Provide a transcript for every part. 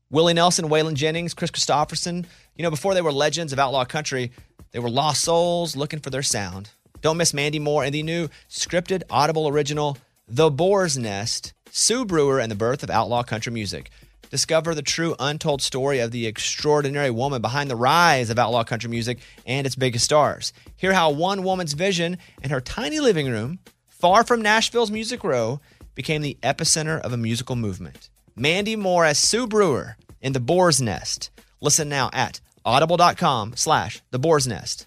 Willie Nelson, Waylon Jennings, Chris Christopherson. Before they were legends of outlaw country, they were lost souls looking for their sound. Don't miss Mandy Moore and the new scripted Audible original, The Boar's Nest, Sue Brewer and the Birth of Outlaw Country Music. Discover the true untold story of the extraordinary woman behind the rise of outlaw country music and its biggest stars. Hear how one woman's vision in her tiny living room, far from Nashville's Music Row, became the epicenter of a musical movement. Mandy Moore as Sue Brewer in The Boar's Nest. Listen now at audible.com/The Boar's Nest.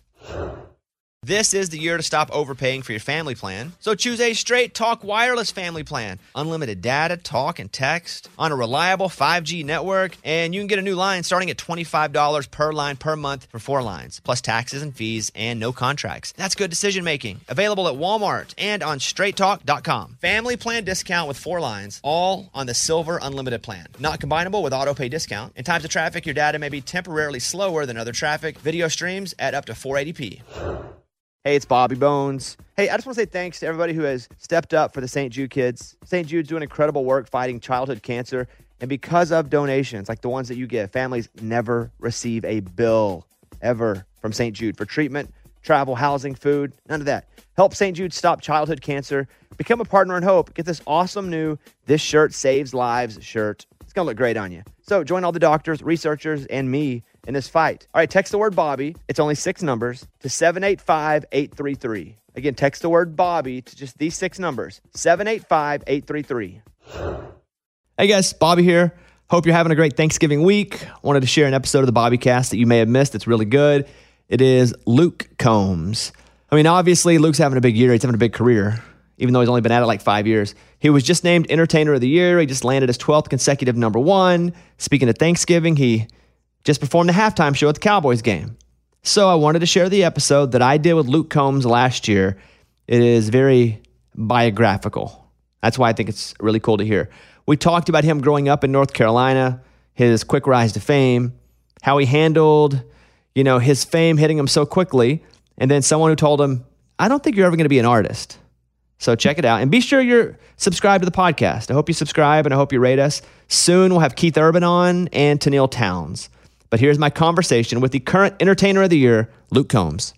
This is the year to stop overpaying for your family plan. So choose a Straight Talk Wireless family plan. Unlimited data, talk, and text on a reliable 5G network. And you can get a new line starting at $25 per line per month for 4 lines, plus taxes and fees and no contracts. That's good decision making. Available at Walmart and on straighttalk.com. Family plan discount with 4 lines, all on the Silver Unlimited plan. Not combinable with auto pay discount. In times of traffic, your data may be temporarily slower than other traffic. Video streams at up to 480p. Hey, it's Bobby Bones. Hey, I just want to say thanks to everybody who has stepped up for the St. Jude kids. St. Jude's doing incredible work fighting childhood cancer. And because of donations like the ones that you give, families never receive a bill ever from St. Jude for treatment, travel, housing, food, none of that. Help St. Jude stop childhood cancer. Become a partner in hope. Get this awesome new This Shirt Saves Lives shirt. It's going to look great on you. So join all the doctors, researchers, and me in this fight. All right, text the word Bobby. It's only 6 numbers to 785-833. Again, text the word Bobby to just these 6 numbers, 785-833. Hey guys, Bobby here. Hope you're having a great Thanksgiving week. Wanted to share an episode of the Bobbycast that you may have missed. It's really good. It is Luke Combs. I mean, obviously, Luke's having a big year. He's having a big career, even though he's only been at it like 5 years. He was just named Entertainer of the Year. He just landed his 12th consecutive number 1. Speaking of Thanksgiving, he just performed the halftime show at the Cowboys game. So I wanted to share the episode that I did with Luke Combs last year. It is very biographical. That's why I think it's really cool to hear. We talked about him growing up in North Carolina, his quick rise to fame, how he handled, his fame hitting him so quickly, and then someone who told him, I don't think you're ever going to be an artist. So check it out. And be sure you're subscribed to the podcast. I hope you subscribe and I hope you rate us. Soon we'll have Keith Urban on and Tennille Towns. But here's my conversation with the current Entertainer of the Year, Luke Combs.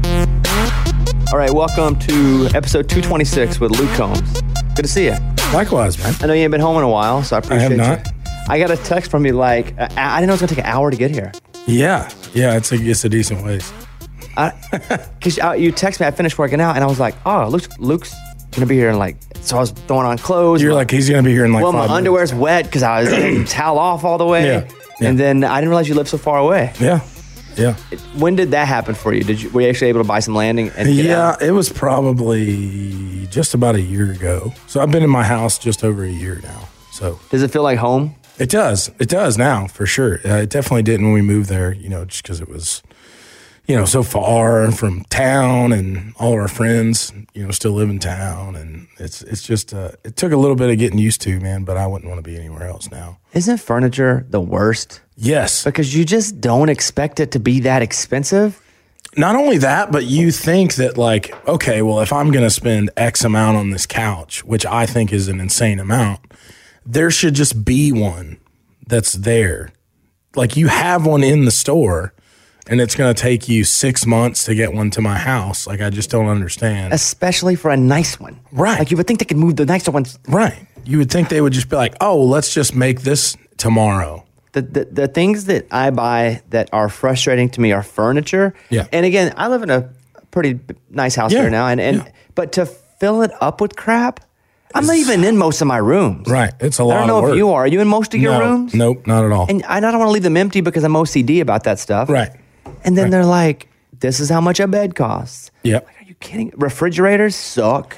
All right, welcome to episode 226 with Luke Combs. Good to see you. Likewise, man. I know you ain't been home in a while, so I appreciate you. I have not. I got a text from you I didn't know it was going to take an hour to get here. Yeah, it's a decent ways. Because you text me, I finished working out, and I was like, oh, Luke's going to be here in so I was throwing on clothes. You're like, he's going to be here in 5 minutes. Well, my underwear's wet because I was getting towel off all the way. Yeah. And then I didn't realize you lived so far away. Yeah. When did that happen for you? Were you actually able to buy some landing? And get out? It was probably just about a year ago. So I've been in my house just over a year now. So does it feel like home? It does. It does now, for sure. It definitely didn't when we moved there, just because it was, so far from town and all of our friends, still live in town. And it's just, it took a little bit of getting used to, man, but I wouldn't want to be anywhere else now. Isn't furniture the worst? Yes. Because you just don't expect it to be that expensive. Not only that, but you think that okay, well, if I'm going to spend X amount on this couch, which I think is an insane amount, there should just be one that's there. You have one in the store and it's going to take you 6 months to get one to my house. I just don't understand. Especially for a nice one. Right. You would think they could move the nicer ones. Right. You would think they would just be like, oh, well, let's just make this tomorrow. The things that I buy that are frustrating to me are furniture. Yeah. And again, I live in a pretty nice house here now. But to fill it up with crap, I'm not even in most of my rooms. Right. It's a lot of work. I don't know if you are. Are you in most of your rooms? Nope, not at all. And I don't want to leave them empty because I'm OCD about that stuff. Right. And then they're like, this is how much a bed costs. Yep. Are you kidding? Refrigerators suck.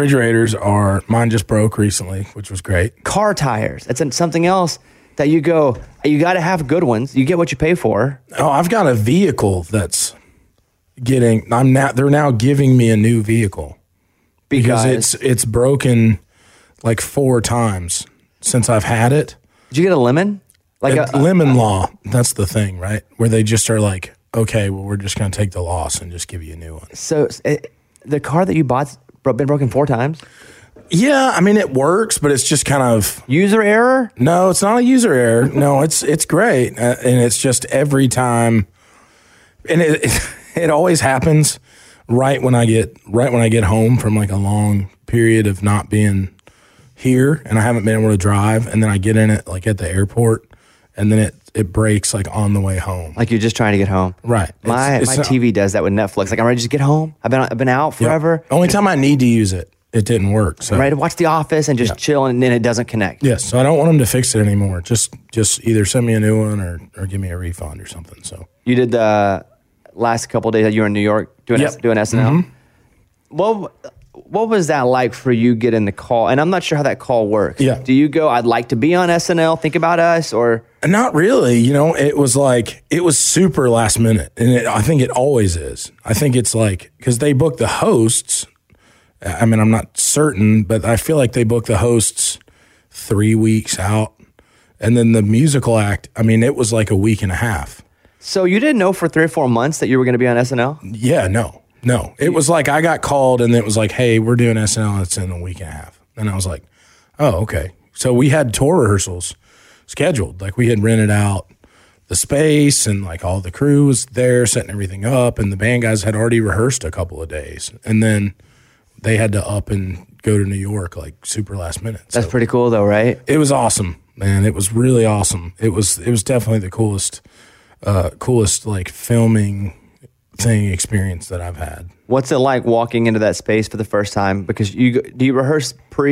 Mine just broke recently, which was great. Car tires. That's something else that you got to have good ones. You get what you pay for. Oh, I've got a vehicle that's they're now giving me a new vehicle because it's broken 4 times since I've had it. Did you get a lemon? Lemon law. That's the thing, right? Where they just are like, okay, well, we're just going to take the loss and just give you a new one. So the car that you bought's been broken 4 times? Yeah, I mean, it works, but it's just kind of User error? no. It's not a user error. No, it's great, and it's just every time, and it always happens right when I get home from like a long period of not being here, and I haven't been able to drive, and then I get in it like at the airport, and then it breaks like on the way home. Like you're just trying to get home. Right. My TV does that with Netflix. Like I'm ready to just get home. I've been out forever. Yep. Only time I need to use it, it didn't work. So I'm ready to watch The Office and just chill, and then it doesn't connect. yes, so I don't want them to fix it anymore. Just either send me a new one or give me a refund or something. So You did the last couple of days that you were in New York doing Yep. doing SNL. What was that like for you getting the call? And I'm not sure how that call works. Yeah. Do you go, I'd like to be on SNL, think about us, or? not really. It was super last minute, and I think it always is. I think it's like because they book the hosts. I mean, I'm not certain, but I feel like they book the hosts 3 weeks out, and then the musical act. I mean, it was like a week and a half. So you didn't know for 3 or 4 months that you were going to be on SNL? Yeah, no. It was like I got called, and it was like, hey, we're doing SNL. It's in a week and a half, and I was like, oh, okay. So we had tour rehearsals scheduled. Like we had rented out the space, and like all the crew was there setting everything up, and the band guys had already rehearsed a couple of days, and then they had to up and go to New York like super last minute. That's pretty cool though, right? It was awesome, man. It was really awesome. It was definitely the coolest like filming thing experience that I've had. What's it like walking into that space for the first time? Because do you rehearse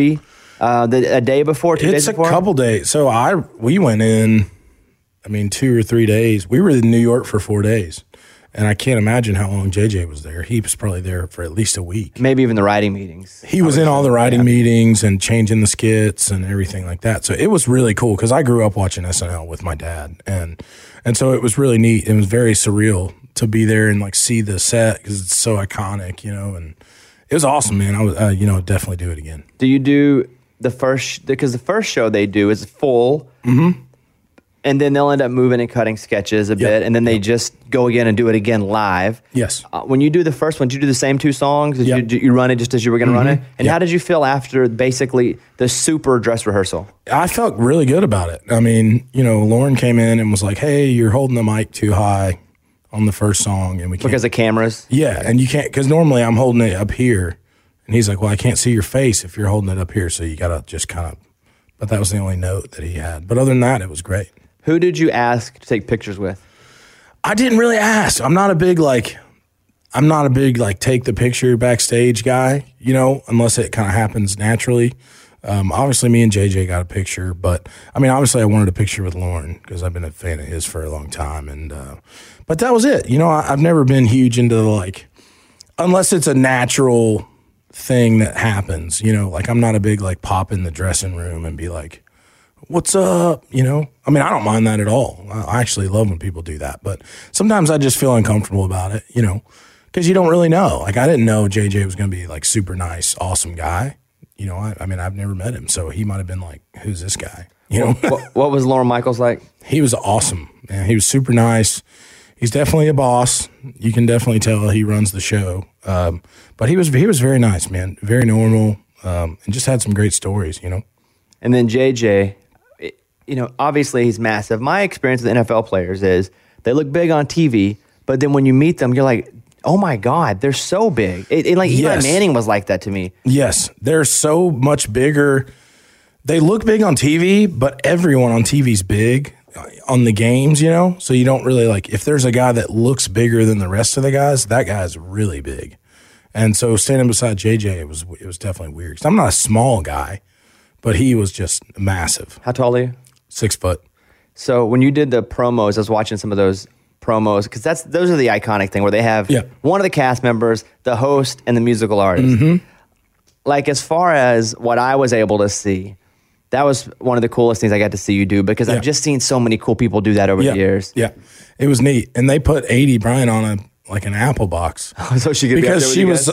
a day before, 2 days before? It's a couple days. So we went in, 2 or 3 days. We were in New York for 4 days. And I can't imagine how long JJ was there. He was probably there for at least a week. Maybe even the writing meetings. He was in all the writing meetings and changing the skits and everything like that. So it was really cool because I grew up watching SNL with my dad. And so it was really neat. It was very surreal to be there and like see the set because it's so iconic, and it was awesome, man. I would, definitely do it again. Do you do because the first show they do is full, and then they'll end up moving and cutting sketches a bit, and then they just go again and do it again live. Yes. When you do the first one, did you do the same 2 songs? Did you run it just as you were going to run it? And how did you feel after basically the super dress rehearsal? I felt really good about it. Lauren came in and was like, hey, you're holding the mic too high on the first song, and we can't. Because of cameras? Yeah, and you can't, because normally I'm holding it up here, and he's like, well, I can't see your face if you're holding it up here, so you got to just kind of, but that was the only note that he had. But other than that, it was great. Who did you ask to take pictures with? I didn't really ask. I'm not a big take the picture backstage guy, unless it kind of happens naturally. Obviously me and JJ got a picture, but obviously I wanted a picture with Lauren because I've been a fan of his for a long time. And, but that was it. I've never been huge into unless it's a natural thing that happens, I'm not a big pop in the dressing room and be like, what's up? I don't mind that at all. I actually love when people do that, but sometimes I just feel uncomfortable about it, because you don't really know. I didn't know JJ was going to be super nice, awesome guy. I've never met him, so he might have been like, who's this guy? What was Lorne Michaels like? He was awesome, man. He was super nice. He's definitely a boss. You can definitely tell he runs the show. But he was very nice, man. Very normal, and just had some great stories, And then JJ, obviously he's massive. My experience with NFL players is they look big on TV, but then when you meet them, you're like, oh my God, they're so big. Eli Manning was like that to me. Yes, they're so much bigger. They look big on TV, but everyone on TV's big on the games, So you don't really if there's a guy that looks bigger than the rest of the guys, that guy's really big. And so standing beside JJ, it was definitely weird. 'Cause I'm not a small guy, but he was just massive. How tall are you? 6 foot. So when you did the promos, I was watching some of those promos because those are the iconic thing where they have one of the cast members, the host, and the musical artist. As far as what I was able to see, that was one of the coolest things I got to see you do because I've just seen so many cool people do that over the years. Yeah, it was neat, and they put 80 Bryant on an Apple box so she could because she was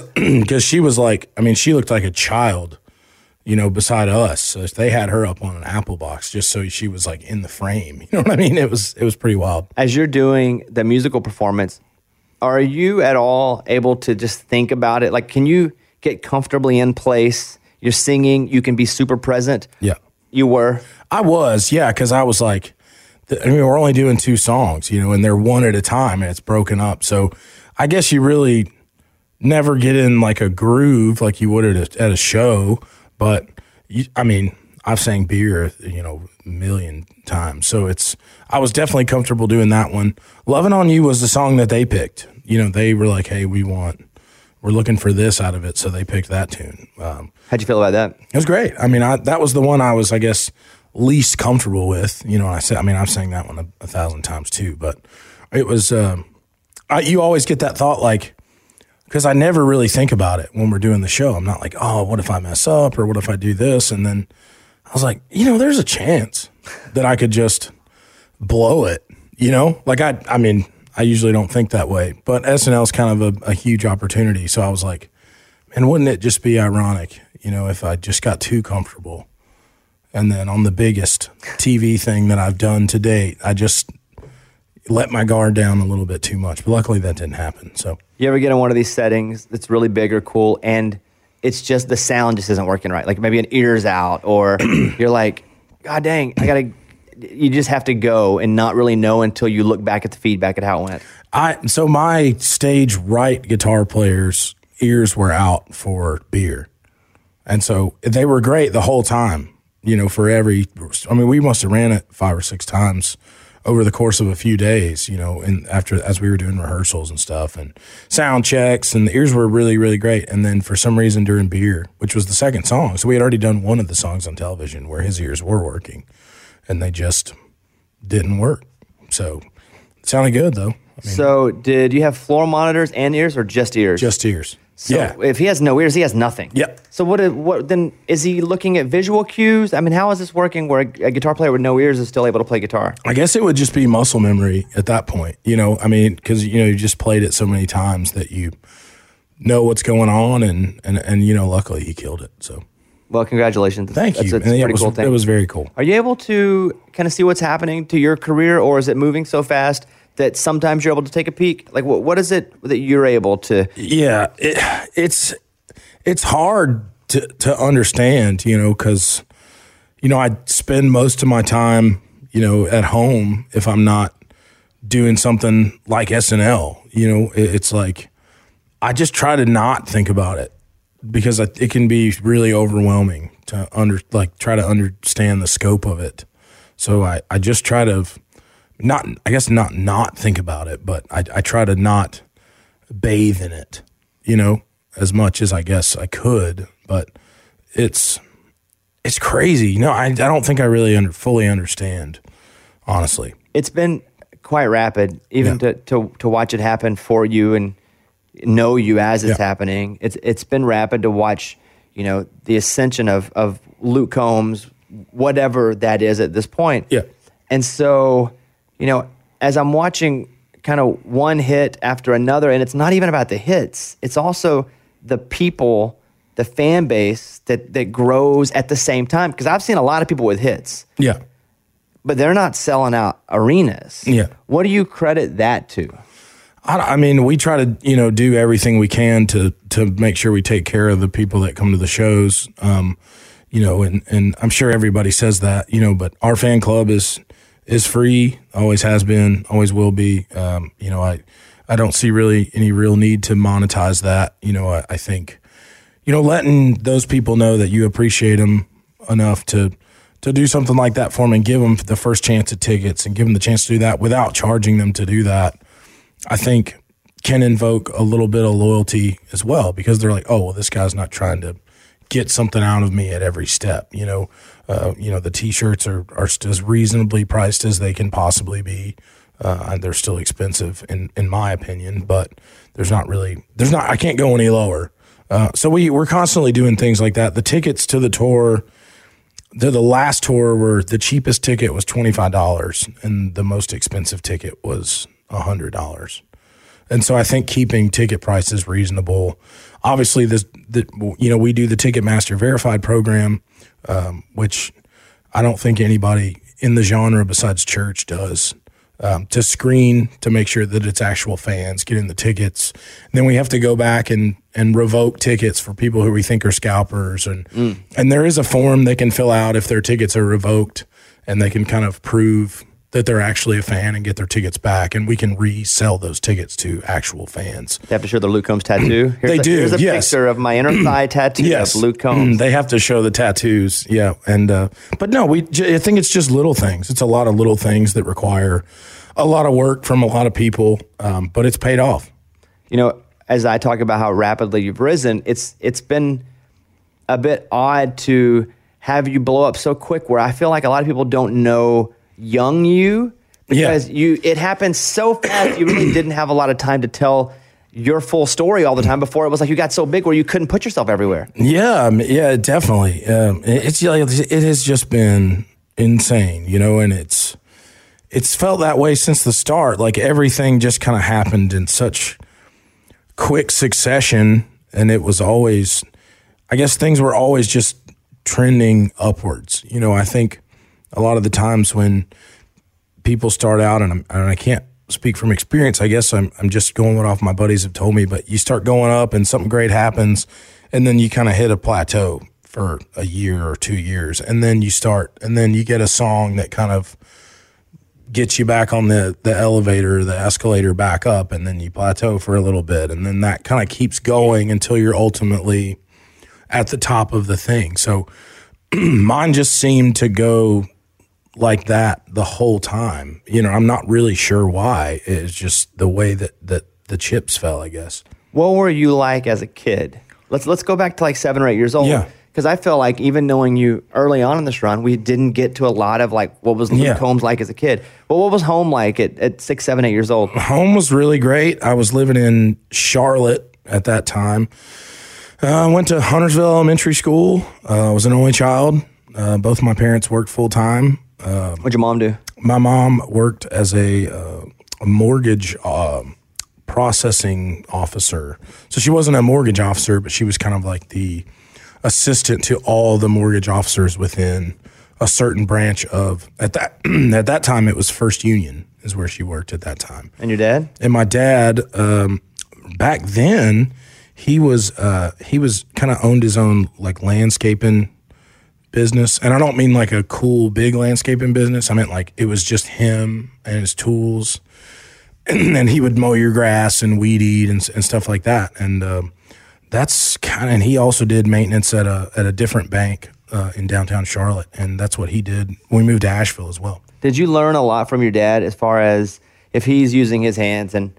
she looked like a child. Beside us. So they had her up on an Apple box just so she was in the frame. You know what I mean? It was pretty wild. As you're doing the musical performance, are you at all able to just think about it? Can you get comfortably in place? you're singing, you can be super present. Yeah. You were? I was, yeah, because I was like, we're only doing 2 songs, and they're one at a time, and it's broken up. So I guess you really never get in like a groove like you would at a show. But, I've sang Beer, a million times. So I was definitely comfortable doing that one. Loving on You was the song that they picked. They were like, hey, we're looking for this out of it. So they picked that tune. How'd you feel about that? It was great. That was the one I was, I guess, least comfortable with. I've sang that one 1,000 times too, but it was, you always get that thought, like, because I never really think about it when we're doing the show. I'm not like, oh, what if I mess up or what if I do this? And then I was like, there's a chance that I could just blow it, like I usually don't think that way, but SNL is kind of a huge opportunity. So I was like, man, wouldn't it just be ironic, if I just got too comfortable? And then on the biggest TV thing that I've done to date, I just let my guard down a little bit too much. But luckily that didn't happen. So you ever get in one of these settings that's really big or cool, and it's just the sound just isn't working right? Like maybe an ear's out, or you're like, God dang, you just have to go and not really know until you look back at the feedback at how it went. So my stage right guitar players' ears were out for Beer. And so they were great the whole time, we must have ran it 5 or 6 times over the course of a few days, and as we were doing rehearsals and stuff and sound checks, and the ears were really, really great. And then for some reason during Beer, which was the second song, so we had already done one of the songs on television where his ears were working, and they just didn't work. So it sounded good though. So did you have floor monitors and ears, or just ears? Just ears. So yeah. If he has no ears, he has nothing. Yep. So what then is he looking at visual cues? How is this working where a guitar player with no ears is still able to play guitar? I guess it would just be muscle memory at that point, because you just played it so many times that you know what's going on, and luckily he killed it. So, well, congratulations. Thank you. That's a pretty cool thing. It was very cool. Are you able to kind of see what's happening to your career, or is it moving so fast that sometimes you're able to take a peek? Like, what is it that you're able to? Yeah, it's hard to understand, because, I spend most of my time, at home if I'm not doing something like SNL. It's like I just try to not think about it because it can be really overwhelming to try to understand the scope of it. So I just try to not think about it, but I try to not bathe in it, as much as I guess I could. But it's crazy. I don't think I really fully understand, honestly. It's been quite rapid, even to watch it happen for you and know you as it's happening. It's been rapid to watch, the ascension of Luke Combs, whatever that is at this point. Yeah. And so, as I'm watching kind of one hit after another, and it's not even about the hits, it's also the people, the fan base that grows at the same time. Because I've seen a lot of people with hits. Yeah. But they're not selling out arenas. Yeah. What do you credit that to? We try to, do everything we can to make sure we take care of the people that come to the shows. And I'm sure everybody says that, but our fan club is free, always has been, always will be. I don't see really any real need to monetize that. I think, letting those people know that you appreciate them enough to do something like that for them and give them the first chance at tickets and give them the chance to do that without charging them to do that, I think can invoke a little bit of loyalty as well, because they're like, oh, well, this guy's not trying to get something out of me at every step. The T-shirts are as reasonably priced as they can possibly be. They're still expensive in my opinion, but I can't go any lower. So we're constantly doing things like that. The tickets to the tour, the last tour, were the cheapest ticket was $25 and the most expensive ticket was $100. And so I think keeping ticket prices reasonable. Obviously, we do the Ticketmaster Verified program, which I don't think anybody in the genre besides church does. to screen to make sure that it's actual fans getting the tickets. And then we have to go back and revoke tickets for people who we think are scalpers. And there is a form they can fill out if their tickets are revoked, and they can kind of prove that they're actually a fan and get their tickets back, and we can resell those tickets to actual fans. They have to show the Luke Combs tattoo? Here's a picture of my inner thigh tattoo of Luke Combs. They have to show the tattoos, yeah. And but no, I think it's just little things. It's a lot of little things that require a lot of work from a lot of people, but it's paid off. You know, as I talk about how rapidly you've risen, it's been a bit odd to have you blow up so quick, where I feel like a lot of people don't know young you, because it happened so fast. You really didn't have a lot of time to tell your full story all the time before it was like you got so big where you couldn't put yourself everywhere. Yeah, definitely. It has just been insane, you know, and it's felt that way since the start. Like everything just kind of happened in such quick succession, and it was always, I guess things were always just trending upwards. You know, I think a lot of the times when people start out, and I can't speak from experience, I guess I'm just going what off my buddies have told me, but you start going up and something great happens, and then you kind of hit a plateau for a year or 2 years, and then you get a song that kind of gets you back on the elevator, the escalator back up, and then you plateau for a little bit, and then that kind of keeps going until you're ultimately at the top of the thing. So mine just seemed to go like that the whole time. You know, I'm not really sure why. It's just the way that the chips fell, I guess. What were you like as a kid? Let's go back to like 7 or 8 years old. Yeah. Because I feel like even knowing you early on in this run, we didn't get to a lot of like what was Luke Combs like as a kid. But what was home like at 6, 7, 8 years old? Home was really great. I was living in Charlotte at that time. I went to Huntersville Elementary School. I was an only child. Both my parents worked full time. What'd your mom do? My mom worked as a mortgage processing officer. So she wasn't a mortgage officer, but she was kind of like the assistant to all the mortgage officers within a certain branch of, at that time it was First Union is where she worked at that time. And your dad? And my dad, back then, he was kind of owned his own like landscaping business. And I don't mean like a cool big landscaping business. I meant like it was just him and his tools, and then he would mow your grass and weed eat and stuff like that. And that's and he also did maintenance at a different bank in downtown Charlotte, and that's what he did when we moved to Asheville as well. Did you learn a lot from your dad as far as if he's using his hands and,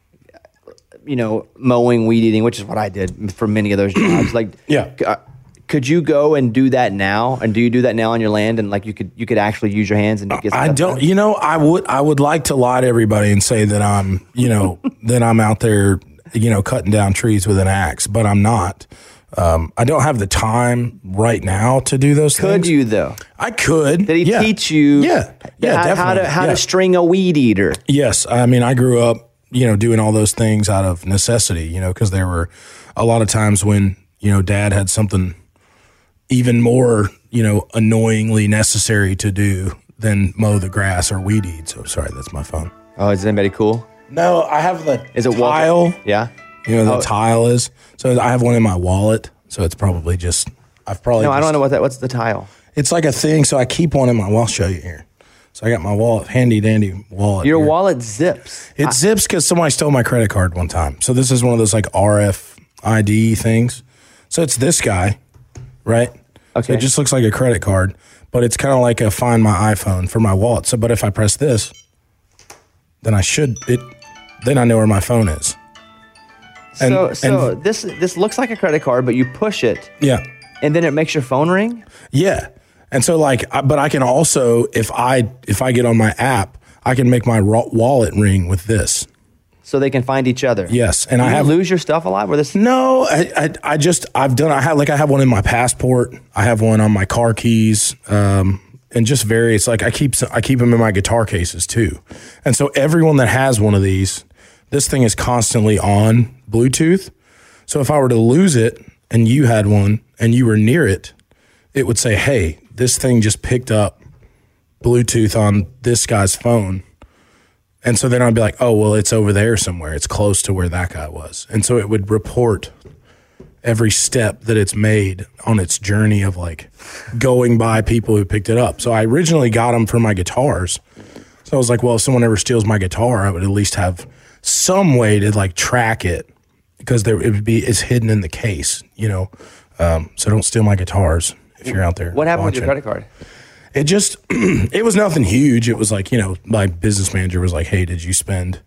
you know, mowing, weed eating, which is what I did for many of those jobs? Like, could you go and do that now? And do you do that now on your land? And like you could actually use your hands and get stuff done? You know, I would like to lie to everybody and say that I'm, you know, that I'm out there, you know, cutting down trees with an axe, but I'm not. I don't have the time right now to do those things. Could you though? I could. Did he teach you? How to string a weed eater? Yes. I mean, I grew up, you know, doing all those things out of necessity, you know, because there were a lot of times when, you know, Dad had something even more, you know, annoyingly necessary to do than mow the grass or weed eat. So sorry, that's my phone. Oh, is anybody cool? No, I have the tile. Walter? Yeah. You know, the tile is. So I have one in my wallet. So it's probably just, I don't know what's the tile. It's like a thing. So I keep one in my, I'll show you here. So I got my wallet, handy dandy wallet. Your wallet zips. It zips because somebody stole my credit card one time. So this is one of those like RFID things. So it's this guy, right? Okay. So it just looks like a credit card, but it's kind of like a Find My iPhone for my wallet. So, but if I press this, then then I know where my phone is. So this looks like a credit card, but you push it. Yeah. And then it makes your phone ring? Yeah. And so but I can also, if I get on my app, I can make my wallet ring with this. So they can find each other. Yes. And I lose your stuff a lot with this? No, I have one in my passport. I have one on my car keys. And just various, like I keep them in my guitar cases too. And so everyone that has one of these, this thing is constantly on Bluetooth. So if I were to lose it and you had one and you were near it, it would say, hey, this thing just picked up Bluetooth on this guy's phone. And so then I'd be like, oh, well, it's over there somewhere. It's close to where that guy was. And so it would report every step that it's made on its journey of like going by people who picked it up. So I originally got them for my guitars. So I was like, well, if someone ever steals my guitar, I would at least have some way to like track it, because it's hidden in the case, you know. So don't steal my guitars if you're out there. What happened watching. with your credit card? It just, it was nothing huge. It was like, you know, my business manager was like, hey, did you spend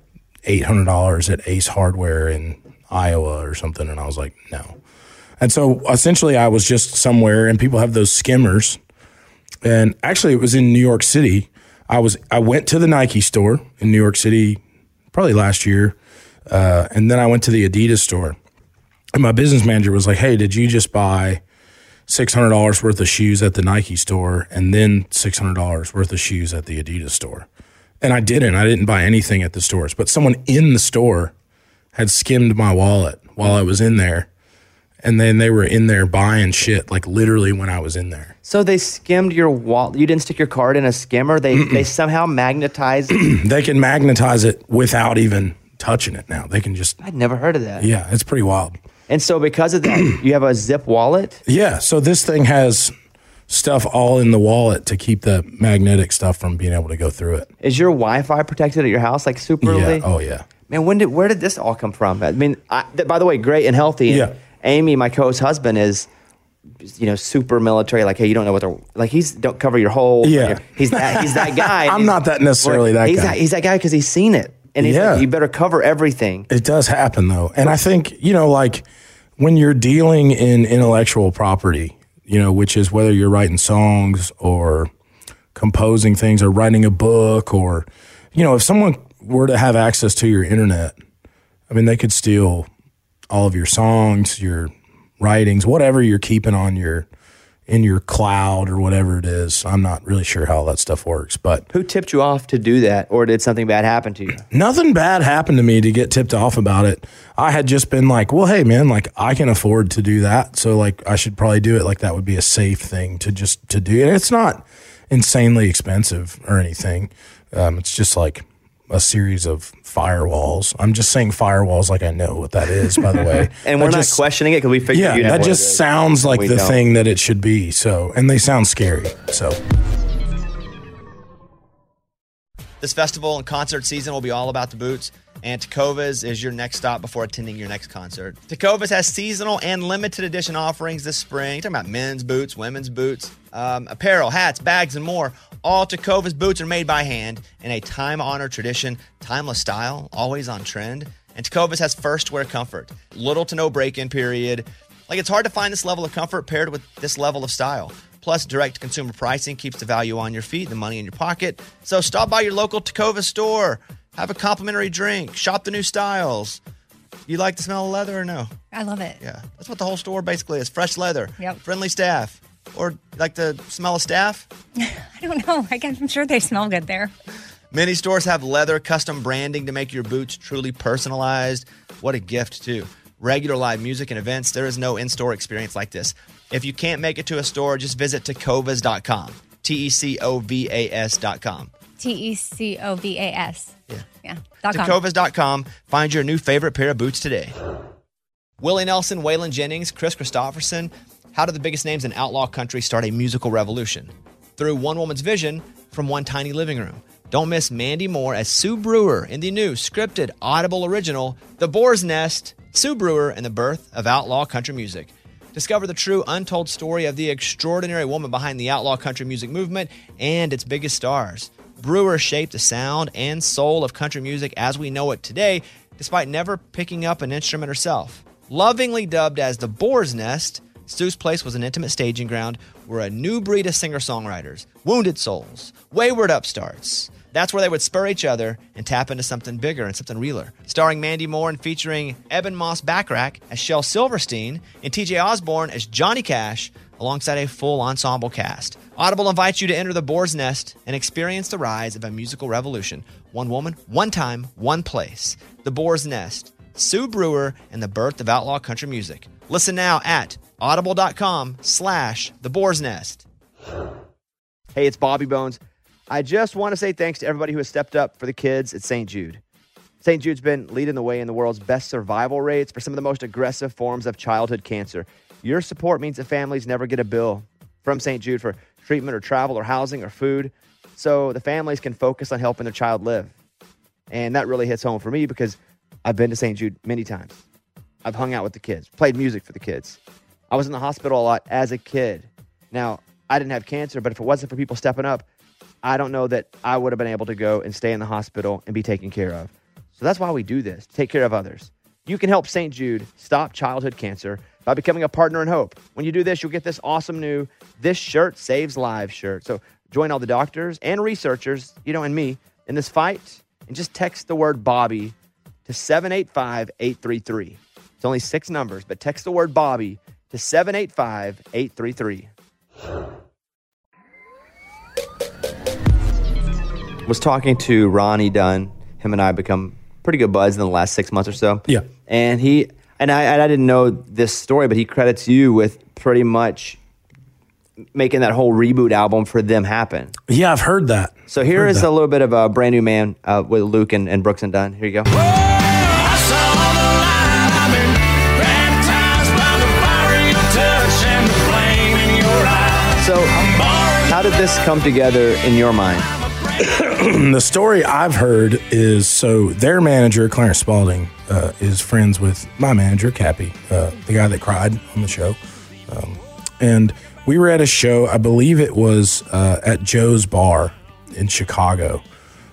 $800 at Ace Hardware in Iowa or something? And I was like, no. And so essentially I was just somewhere, and people have those skimmers. And actually it was in New York City. I went to the Nike store in New York City probably last year. And then I went to the Adidas store. And my business manager was like, hey, did you just buy $600 worth of shoes at the Nike store and then $600 worth of shoes at the Adidas store? And I didn't buy anything at the stores, but someone in the store had skimmed my wallet while I was in there. And then they were in there buying shit, like literally when I was in there. So they skimmed your wallet. You didn't stick your card in a skimmer. They somehow magnetized. They can magnetize it without even touching it now. They can just. I'd never heard of that. Yeah, it's pretty wild. And so because of that, you have a zip wallet? Yeah, so this thing has stuff all in the wallet to keep the magnetic stuff from being able to go through it. Is your Wi-Fi protected at your house, like super early? Yeah, oh yeah. Man, where did this all come from? I mean, by the way, great and healthy. Yeah. Amy, my co-host's husband, is, you know, super military. Like, hey, you don't know what they're like. Don't cover your hole. Yeah, he's that guy. I'm not that necessarily that guy. He's that guy because he's seen it, and he's like, you better cover everything. It does happen though, and I think, you know, like when you're dealing in intellectual property, you know, which is whether you're writing songs or composing things or writing a book, or, you know, if someone were to have access to your internet, I mean, they could steal all of your songs, your writings, whatever you're keeping on in your cloud or whatever it is. I'm not really sure how that stuff works, but who tipped you off to do that, or did something bad happen to you? Nothing bad happened to me to get tipped off about it. I had just been like, well, hey man, like I can afford to do that, so like I should probably do it. Like that would be a safe thing to do. And it's not insanely expensive or anything. It's just like a series of firewalls. I'm just saying firewalls like I know what that is, by the way. And we're not questioning it because we figured you know that just sounds like the thing that it should be. So, and they sound scary. So, this festival and concert season will be all about the boots, and Tecovas is your next stop before attending your next concert. Tecovas has seasonal and limited edition offerings this spring. You're talking about men's boots, women's boots, apparel, hats, bags, and more. All Tecovas boots are made by hand in a time-honored tradition, timeless style, always on trend. And Tecovas has first wear comfort, little to no break-in period. Like, it's hard to find this level of comfort paired with this level of style. Plus, direct consumer pricing keeps the value on your feet, the money in your pocket. So stop by your local Tecovas store, have a complimentary drink, shop the new styles. You like the smell of leather or no? I love it. Yeah, that's what the whole store basically is. Fresh leather, Yep. Friendly staff. Or like the smell of staff? I don't know. I'm sure they smell good there. Many stores have leather custom branding to make your boots truly personalized. What a gift, too. Regular live music and events. There is no in-store experience like this. If you can't make it to a store, just visit Tecovas.com. Tecovas.com. Tecovas. Yeah. .com. Tecovas.com. Find your new favorite pair of boots today. Willie Nelson, Waylon Jennings, Chris Christopherson. How did the biggest names in outlaw country start a musical revolution? Through one woman's vision from one tiny living room. Don't miss Mandy Moore as Sue Brewer in the new scripted Audible original, The Boar's Nest, Sue Brewer and the Birth of Outlaw Country Music. Discover the true untold story of the extraordinary woman behind the outlaw country music movement and its biggest stars. Brewer shaped the sound and soul of country music as we know it today, despite never picking up an instrument herself. Lovingly dubbed as The Boar's Nest, Sue's place was an intimate staging ground where a new breed of singer-songwriters, wounded souls, wayward upstarts, that's where they would spur each other and tap into something bigger and something realer. Starring Mandy Moore and featuring Eben Moss Backrack as Shel Silverstein and TJ Osborne as Johnny Cash, alongside a full ensemble cast. Audible invites you to enter the Boar's Nest and experience the rise of a musical revolution. One woman, one time, one place. The Boar's Nest, Sue Brewer, and the birth of outlaw country music. Listen now at audible.com/theboarsnest. Hey, it's Bobby Bones. I just want to say thanks to everybody who has stepped up for the kids at St. Jude. St. Jude's been leading the way in the world's best survival rates for some of the most aggressive forms of childhood cancer. Your support means that families never get a bill from St. Jude for treatment or travel or housing or food, so the families can focus on helping their child live. And that really hits home for me because I've been to St. Jude many times. I've hung out with the kids, played music for the kids. I was in the hospital a lot as a kid. Now, I didn't have cancer, but if it wasn't for people stepping up, I don't know that I would have been able to go and stay in the hospital and be taken care of. So that's why we do this, to take care of others. You can help St. Jude stop childhood cancer by becoming a partner in hope. When you do this, you'll get this awesome new This Shirt Saves Lives shirt. So join all the doctors and researchers, and me, in this fight, and just text the word Bobby to 785-833. It's only 6 numbers, but text the word Bobby to 785-833. Was talking to Ronnie Dunn. Him and I become pretty good buds in the last 6 months or so. Yeah. And I didn't know this story, but he credits you with pretty much making that whole reboot album for them happen. Yeah, I've heard that. So here is a little bit of a Brand New Man with Luke and Brooks and Dunn. Here you go. So how did this come together in your mind? The story I've heard is, so their manager, Clarence Spalding, is friends with my manager, Cappy, the guy that cried on the show. And we were at a show, I believe it was at Joe's Bar in Chicago,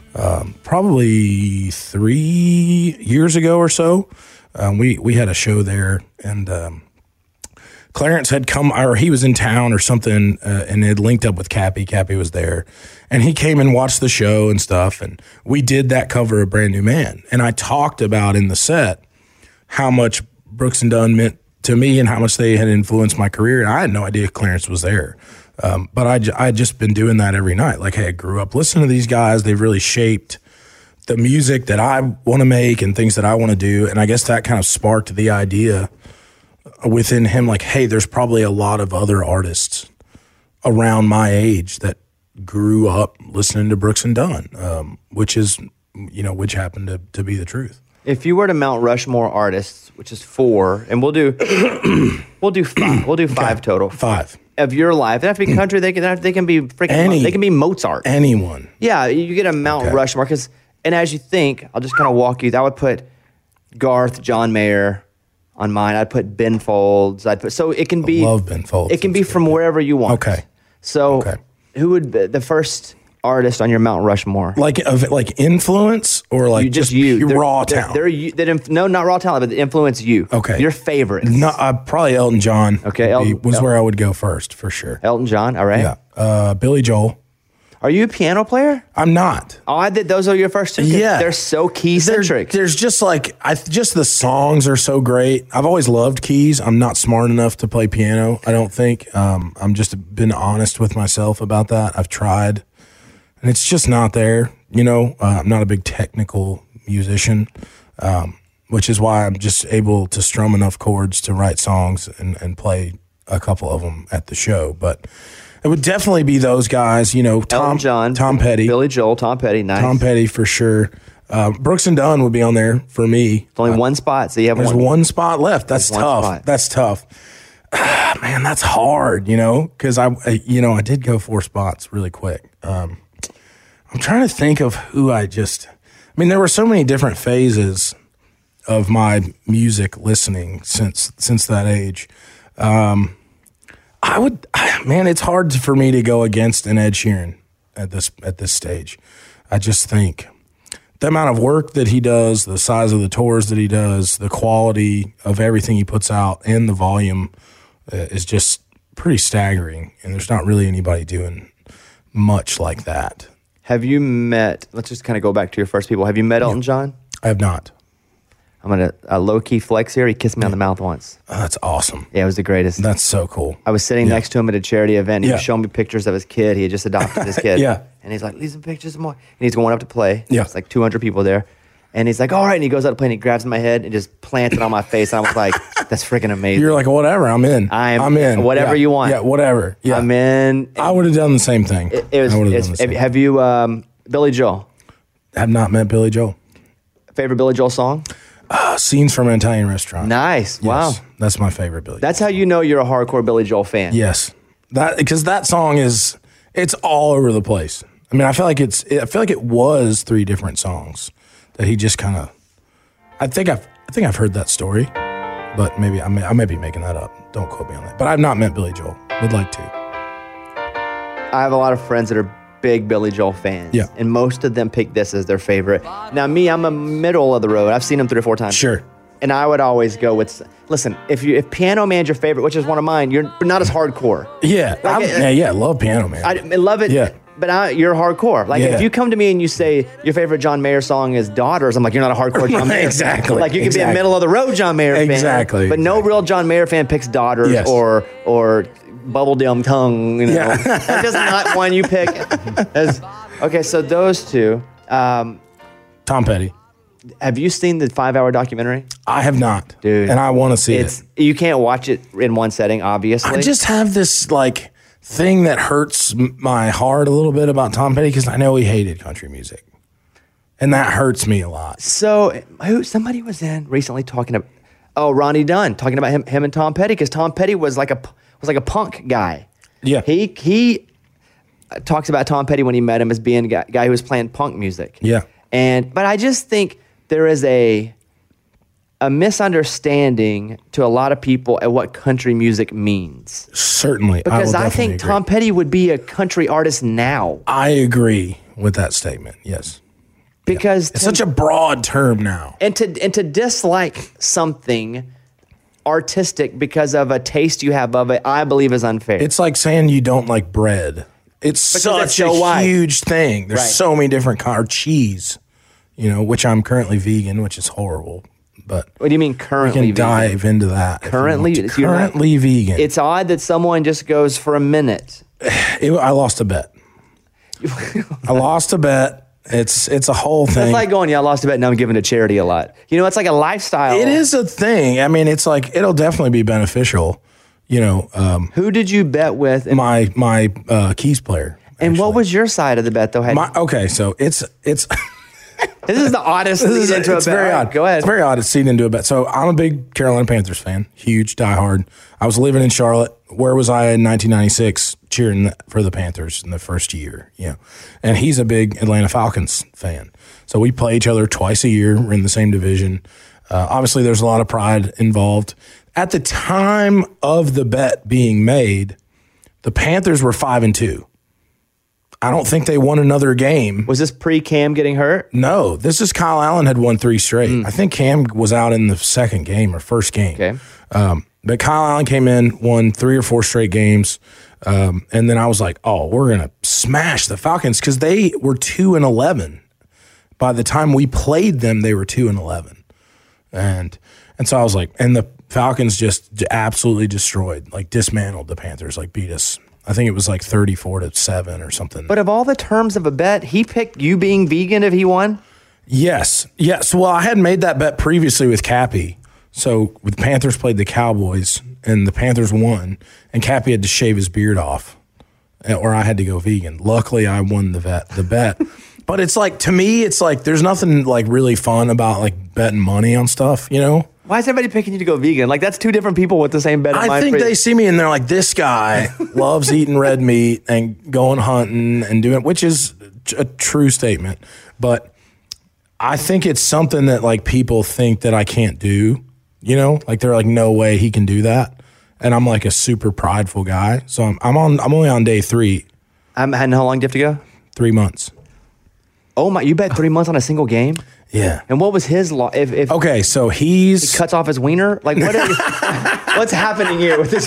probably 3 years ago or so. We had a show there, and Clarence had come, or he was in town or something, and had linked up with Cappy. Cappy was there, and he came and watched the show and stuff, and we did that cover of Brand New Man. And I talked about in the set how much Brooks and Dunn meant to me and how much they had influenced my career, and I had no idea Clarence was there. But I had just been doing that every night. Like, hey, I grew up listening to these guys. They've really shaped the music that I want to make and things that I want to do, and I guess that kind of sparked the idea within him, like, hey, there's probably a lot of other artists around my age that grew up listening to Brooks and Dunn, which happened to be the truth. If you were to Mount Rushmore artists, which is 4, and we'll do 5. We'll do 5 total. 5 of your life. They have to be country. They can be freaking. They can be Mozart. Anyone. Yeah, you get a Mount Rushmore and as you think, I'll just kind of walk you. I would put Garth, John Mayer on mine. I'd put Ben Folds. So it can be. I love Ben Folds. It can be from wherever you want. Okay. So who would be the first artist on your Mount Rushmore? Like influence or like just you raw talent? No, not raw talent, but influence you. Okay. Your favorite? No, probably Elton John. Okay. Where I would go first for sure. Elton John. All right. Yeah. Billy Joel. Are you a piano player? I'm not. Oh, I did. Those are your first two? Yeah. They're so key-centric. There's just just the songs are so great. I've always loved keys. I'm not smart enough to play piano, I don't think. I'm just been honest with myself about that. I've tried, and it's just not there. I'm not a big technical musician, which is why I'm just able to strum enough chords to write songs and play a couple of them at the show. But it would definitely be those guys, Elton John, Tom Petty, Billy Joel, Tom Petty, nice. Tom Petty for sure. Brooks and Dunn would be on there for me. It's only one spot, so you have one spot left. That's tough. That's tough. Man, that's hard, because I did go 4 spots really quick. I'm trying to think of who there were so many different phases of my music listening since that age. It's hard for me to go against an Ed Sheeran at this stage. I just think the amount of work that he does, the size of the tours that he does, the quality of everything he puts out, and the volume is just pretty staggering. And there's not really anybody doing much like that. Have you met? Let's just kind of go back to your first people. Have you met Elton John? I have not. I'm going to low-key flex here. He kissed me on the mouth once. Oh, that's awesome. Yeah, it was the greatest. That's so cool. I was sitting next to him at a charity event. He was showing me pictures of his kid. He had just adopted his kid. And he's like, leave some pictures more. And he's going up to play. Yeah. It's like 200 people there. And he's like, all right. And he goes out to play and he grabs my head and just plants it on my face. And I was like, that's freaking amazing. You're like, whatever, I'm in. I'm in. Whatever you want. Yeah, whatever. Yeah. I'm in. I would have done the same thing. Have you, Billy Joel? Have not met Billy Joel. Favorite Billy Joel song? Scenes from an Italian Restaurant. Nice. Wow. Yes, that's my favorite Billy Joel. That's how you know you're a hardcore Billy Joel fan. Yes. Because that song it's all over the place. I mean, I feel like it was 3 different songs that he just kind of. I think I've heard that story, but maybe I may be making that up. Don't quote me on that. But I've not met Billy Joel. Would like to. I have a lot of friends that are big Billy Joel fans. Yeah. And most of them pick this as their favorite. Now, me, I'm a middle of the road. I've seen him 3 or 4 times. Sure. And I would always go with, listen, if Piano Man's your favorite, which is one of mine, you're not as hardcore. Yeah. I love Piano Man. I love it. Yeah. But you're hardcore. Like, if you come to me and you say your favorite John Mayer song is Daughters, I'm like, you're not a hardcore John Mayer Exactly. fan. Like, you can be a middle of the road John Mayer fan. Exactly. But no real John Mayer fan picks Daughters or Bubble Dim Tongue. You know, that's just not one you pick. Okay, so those two. Tom Petty. Have you seen the 5-hour documentary? I have not, dude, and I want to see it. You can't watch it in one setting, obviously. I just have this like thing that hurts my heart a little bit about Tom Petty because I know he hated country music, and that hurts me a lot. So, somebody was in recently talking about Ronnie Dunn talking about him and Tom Petty because Tom Petty was like a punk guy. Yeah, he talks about Tom Petty when he met him as being a guy who was playing punk music. Yeah, but I just think there is a misunderstanding to a lot of people at what country music means. Certainly. Because I think Tom Petty would be a country artist now. I agree with that statement, yes. Because it's such a broad term now. And to dislike something artistic because of a taste you have of it, I believe is unfair. It's like saying you don't like bread. It's such a huge thing. There's so many different or cheese. Which I'm currently vegan, which is horrible. But what do you mean currently? We can dive into that. Currently vegan. It's odd that someone just goes for a minute. I lost a bet. It's a whole thing. It's like going, I lost a bet. Now I'm giving to charity a lot. It's like a lifestyle. It is a thing. I mean, it's like it'll definitely be beneficial. Who did you bet with? My keys player. And what was your side of the bet, though? So it's. This is the oddest lead into a bet. It's very odd. Go ahead. It's very odd to seed into a bet. So I'm a big Carolina Panthers fan, huge, diehard. I was living in Charlotte. Where was I in 1996 cheering for the Panthers in the first year? And he's a big Atlanta Falcons fan. So we play each other twice a year. We're in the same division. Obviously, there's a lot of pride involved. At the time of the bet being made, the Panthers were 5-2. I don't think they won another game. Was this pre-Cam getting hurt? No, this is Kyle Allen had won 3 straight. I think Cam was out in the second game or first game. Okay. But Kyle Allen came in, won 3 or 4 straight games. And then I was like, we're going to smash the Falcons because they were 2-11. By the time we played them, they were 2-11. And so I was like, and the Falcons just absolutely destroyed, like dismantled the Panthers, like beat us. I think it was like 34-7 or something. But of all the terms of a bet, he picked you being vegan if he won? Yes. Well, I had made that bet previously with Cappy. So the Panthers played the Cowboys, and the Panthers won, and Cappy had to shave his beard off, or I had to go vegan. Luckily, I won the bet. But it's like, to me, it's like there's nothing like really fun about like betting money on stuff, Why is everybody picking you to go vegan? Like, that's 2 different people with the same bet in mind. I think they see me and they're like, this guy loves eating red meat and going hunting and doing, which is a true statement. But I think it's something that like people think that I can't do, like they're like, no way he can do that. And I'm like a super prideful guy. So I'm only on day 3. And how long do you have to go? 3 months. Oh my, you bet 3 months on a single game? Yeah. And what was his law? Okay, so he cuts off his wiener? Like, what's happening here with this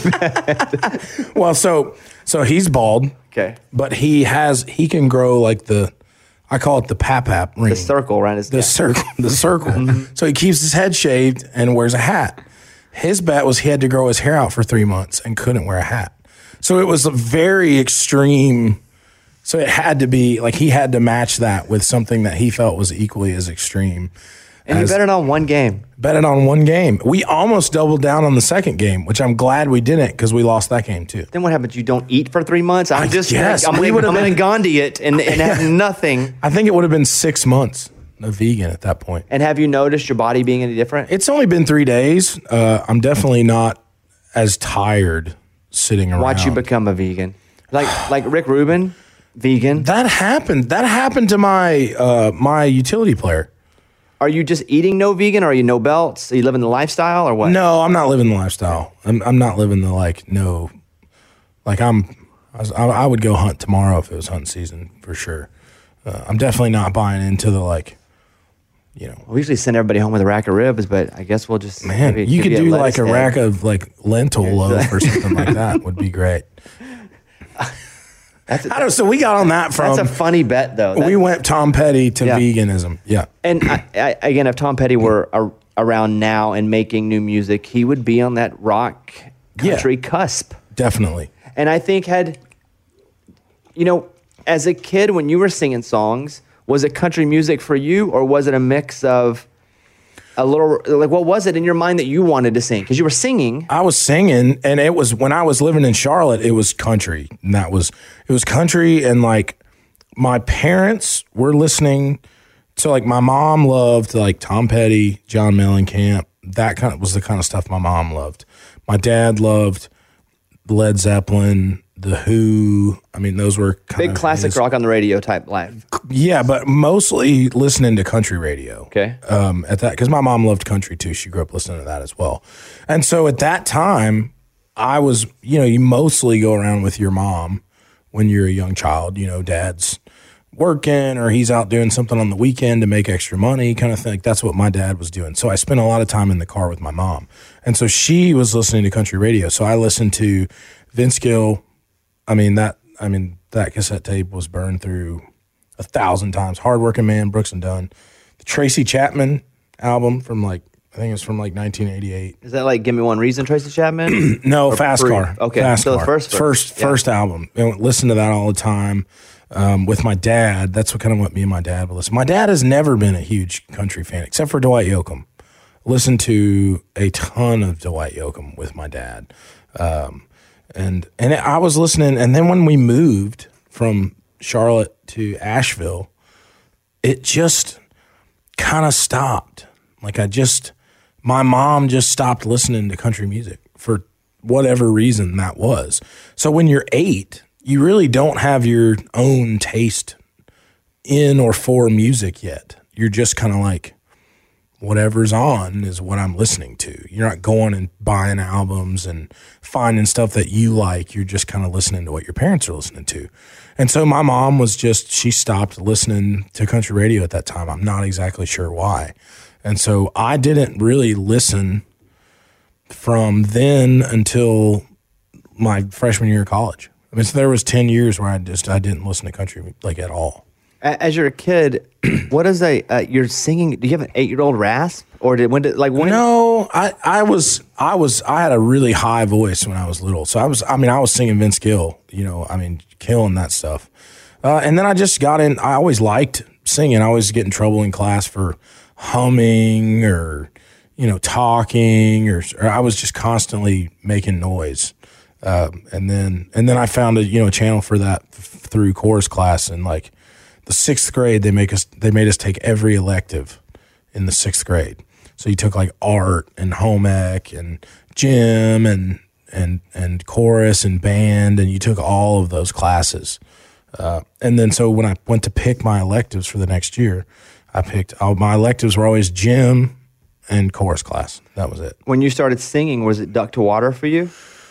bet? Well, so he's bald. Okay. But he can grow like I call it the pap ring. The circle around his circle. The circle. Mm-hmm. So he keeps his head shaved and wears a hat. His bet was he had to grow his hair out for 3 months and couldn't wear a hat. So it was a very extreme So it had to be like he had to match that with something that he felt was equally as extreme. And you bet it on one game. Bet it on one game. We almost doubled down on the second game, which I'm glad we didn't because we lost that game too. Then what happens? You don't eat for 3 months? I'm going to Gandhi it and have nothing. I think it would have been 6 months of vegan at that point. And have you noticed your body being any different? It's only been 3 days. I'm definitely not as tired sitting around. Watch you become a vegan. Like Rick Rubin, vegan. That happened. That happened to my my utility player. Are you just eating no vegan, or are you no belts? Are you living the lifestyle, or what? No, I'm not living the lifestyle. I'm not living the I would go hunt tomorrow if it was hunting season for sure. I'm definitely not buying into the We usually send everybody home with a rack of ribs, but I guess we'll just you could do like a rack of like lentil loaf or something like that would be great. So we got on that from. That's a funny bet, though. We went Tom Petty to veganism. Yeah. And again, if Tom Petty were around now and making new music, he would be on that rock country cusp. Definitely. And I think as a kid, when you were singing songs, was it country music for you, or was it a mix of a little, what was it in your mind that you wanted to sing? Because you were singing. I was singing, and it was when I was living in Charlotte, it was country. And it was country, and like my parents were listening to, like, my mom loved like Tom Petty, John Mellencamp. That was the kind of stuff my mom loved. My dad loved Led Zeppelin, The Who. I mean, those were kind big classic rock on the radio type life. Yeah, but mostly listening to country radio. Okay. At that, because my mom loved country too. She grew up listening to that as well. And so at that time, I was, you mostly go around with your mom when you're a young child. Dad's working or he's out doing something on the weekend to make extra money, kind of thing. That's what my dad was doing. So I spent a lot of time in the car with my mom. And so she was listening to country radio. So I listened to Vince Gill. That cassette tape was burned through 1,000 times. Hardworking Man, Brooks and Dunn. The Tracy Chapman album from I think it was from 1988. Is that like Give Me One Reason, Tracy Chapman? No, Fast Car. Okay, Fast so Car. the first album. And listen to that all the time with my dad. That's what me and my dad would listen. My dad has never been a huge country fan except for Dwight Yoakam. Listened to a ton of Dwight Yoakam with my dad. And I was listening, and then when we moved from Charlotte to Asheville, it just kind of stopped. My mom just stopped listening to country music for whatever reason that was. So when you're 8, you really don't have your own taste in or for music yet. You're just kind of like, whatever's on is what I'm listening to. You're not going and buying albums and finding stuff that you like. You're just kind of listening to what your parents are listening to. And so my mom she stopped listening to country radio at that time. I'm not exactly sure why. And so I didn't really listen from then until my freshman year of college. So there was 10 years where I didn't listen to country at all. As you're a kid, what is you're singing? Do you have an 8-year-old rasp, or when? No, I had a really high voice when I was little. So I was singing Vince Gill, killing that stuff. And then I just got in. I always liked singing. I always get in trouble in class for humming or talking, or I was just constantly making noise. And then I found a channel for that through chorus class, and the 6th grade, they made us take every elective in the 6th grade. So you took art and home ec and gym and chorus and band, and you took all of those classes. And then so when I went to pick my electives for the next year, my electives were always gym and chorus class. That was it. When you started singing, was it duck to water for you?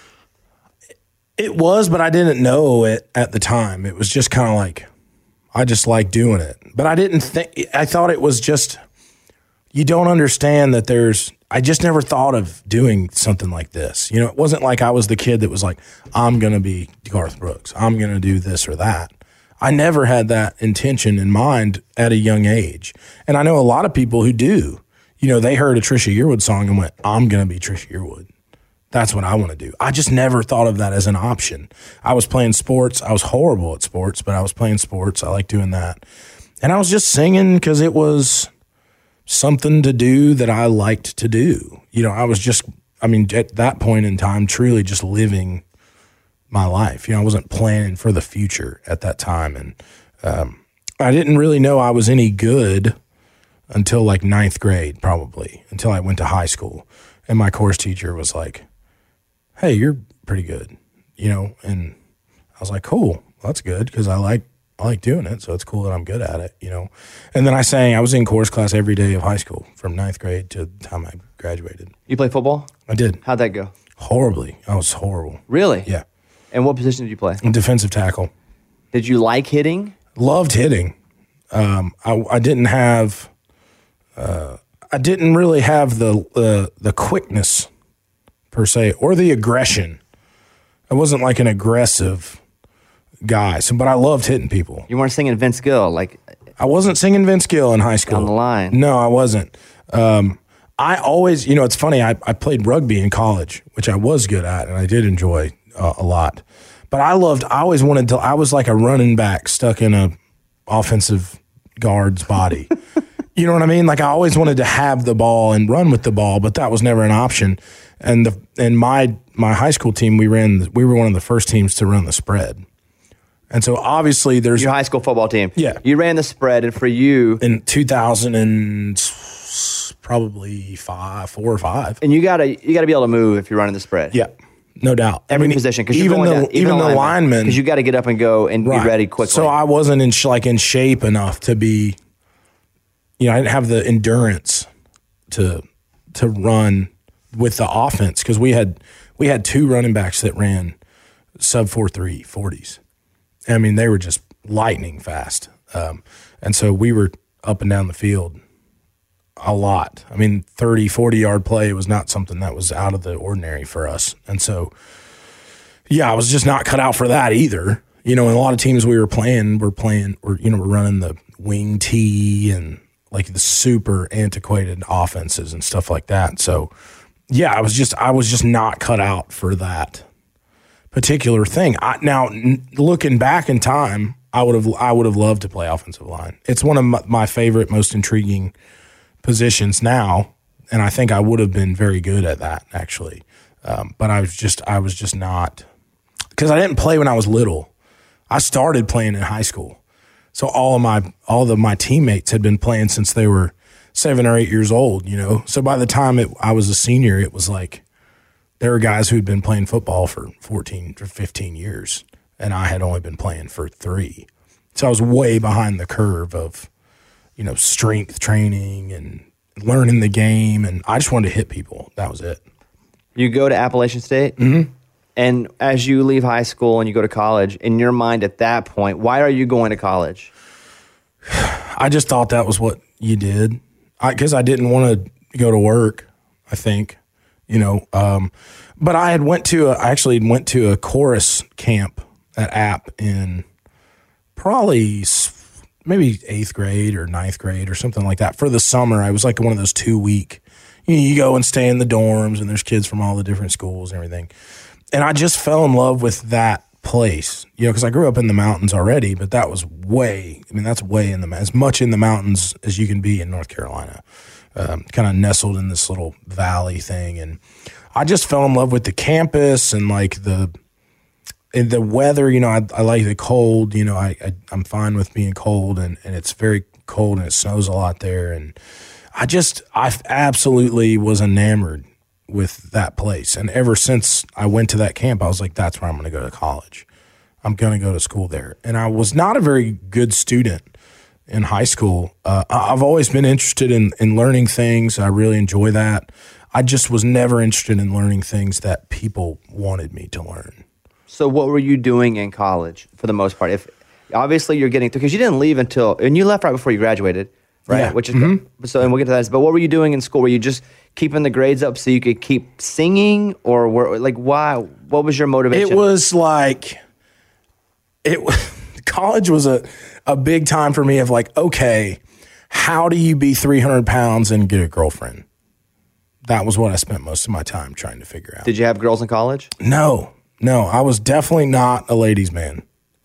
It was, but I didn't know it at the time. It was just kind of I just like doing it. But I thought it was just, you don't understand that I just never thought of doing something like this. It wasn't like I was the kid that was like, I'm going to be Garth Brooks. I'm going to do this or that. I never had that intention in mind at a young age. And I know a lot of people who do. They heard a Trisha Yearwood song and went, I'm going to be Trisha Yearwood. That's what I want to do. I just never thought of that as an option. I was playing sports. I was horrible at sports, but I was playing sports. I like doing that. And I was just singing because it was something to do that I liked to do. I was just, at that point in time, truly just living my life. I wasn't planning for the future at that time. And I didn't really know I was any good until like 9th grade, probably, until I went to high school. And my course teacher was like, hey, you're pretty good, and I was like, cool, that's good because I like doing it, so it's cool that I'm good at it, And then I was in chorus class every day of high school from 9th grade to the time I graduated. You play football? I did. How'd that go? Horribly. I was horrible. Really? Yeah. And what position did you play? Defensive tackle. Did you like hitting? Loved hitting. I didn't have. I didn't really have the quickness per se or the aggression. I wasn't like an aggressive guy, but I loved hitting people. You weren't singing Vince Gill, I wasn't singing Vince Gill in high school. On the line. No, I wasn't. I always, it's funny. I played rugby in college, which I was good at, and I did enjoy a lot. But I always wanted to. I was like a running back stuck in a offensive guard's body. You know what I mean? Like I always wanted to have the ball and run with the ball, but that was never an option. And my high school team, we were one of the first teams to run the spread. And so obviously there's your high school football team. Yeah. You ran the spread, and for you in 2000 and probably 4 or 5. And you gotta be able to move if you're running the spread. Yeah. No doubt. Every position, because even the linemen, because you got to get up and go and be ready quickly. So I wasn't in shape enough to be. I didn't have the endurance to run with the offense because we had 2 running backs that ran sub 4.3 40s. They were just lightning fast, and so we were up and down the field a lot. 30, 40-yard play was not something that was out of the ordinary for us. And so, I was just not cut out for that either. And a lot of teams we were playing, we're running the wing tee and like the super antiquated offenses and stuff like that. So, I was just not cut out for that particular thing. Now, looking back in time, I would have loved to play offensive line. It's one of my favorite, most intriguing positions now, and I think I would have been very good at that actually. But I was just not, because I didn't play when I was little. I started playing in high school. So all of my teammates had been playing since they were 7 or 8 years old, So by the time I was a senior, it was like there were guys who'd been playing football for 14 or 15 years, and I had only been playing for 3. So I was way behind the curve of, strength training and learning the game, and I just wanted to hit people. That was it. You go to Appalachian State? Mm-hmm. And as you leave high school and you go to college, in your mind at that point, why are you going to college? I just thought that was what you did. Because I didn't want to go to work, I think, But I actually went to a chorus camp at App in probably maybe 8th grade or 9th grade or something like that for the summer. I was like one of those 2-week, you go and stay in the dorms and there's kids from all the different schools and everything. And I just fell in love with that place, because I grew up in the mountains already, but that was that's way in as much in the mountains as you can be in North Carolina, kind of nestled in this little valley thing. And I just fell in love with the campus and like the weather. I like the cold, I'm fine with being cold, and it's very cold and it snows a lot there. And I absolutely was enamored with that place. And ever since I went to that camp, I was like, that's where I'm going to go to college. I'm going to go to school there. And I was not a very good student in high school. I've always been interested in learning things. I really enjoy that. I just was never interested in learning things that people wanted me to learn. So what were you doing in college for the most part? If obviously you're getting through, because you didn't leave and you left right before you graduated, right? Yeah. Which is so, and we'll get to that. But what were you doing in school? Were you just keeping the grades up so you could keep singing, or why? What was your motivation? It was like college was a big time for me of like, okay, how do you be 300 pounds and get a girlfriend? that was what I spent most of my time trying to figure out. Did you have girls in college? No, I was definitely not a ladies' man.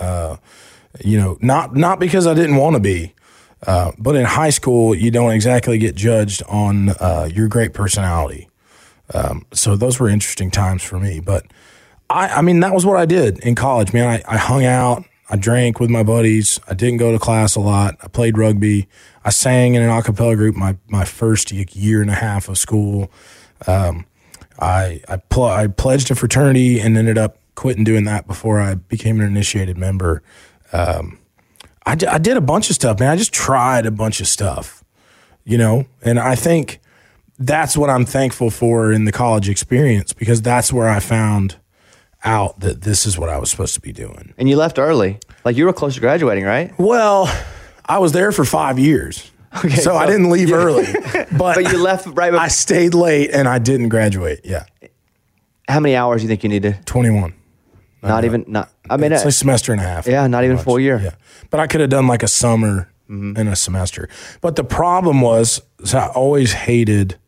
Not because I didn't want to be, but in high school, you don't exactly get judged on your great personality. So those were interesting times for me. But I mean, that was what I did in college, man. I hung out, I drank with my buddies. I didn't go to class a lot. I played rugby. I sang in an a cappella group my first year and a half of school. I pledged a fraternity and ended up quitting doing that before I became an initiated member. I did a bunch of stuff, man. I just tried a bunch of stuff, and I think that's what I'm thankful for in the college experience, because that's where I found out that this is what I was supposed to be doing. And you left early. Like, you were close to graduating, right? Well, I was there for 5 years. Okay, so I didn't leave early. But you left right before. I stayed late and I didn't graduate. Yeah. How many hours do you think you needed? 21. It's a semester and a half. Yeah, not even full year. Yeah. But I could have done like a summer and a semester. But the problem was I always hated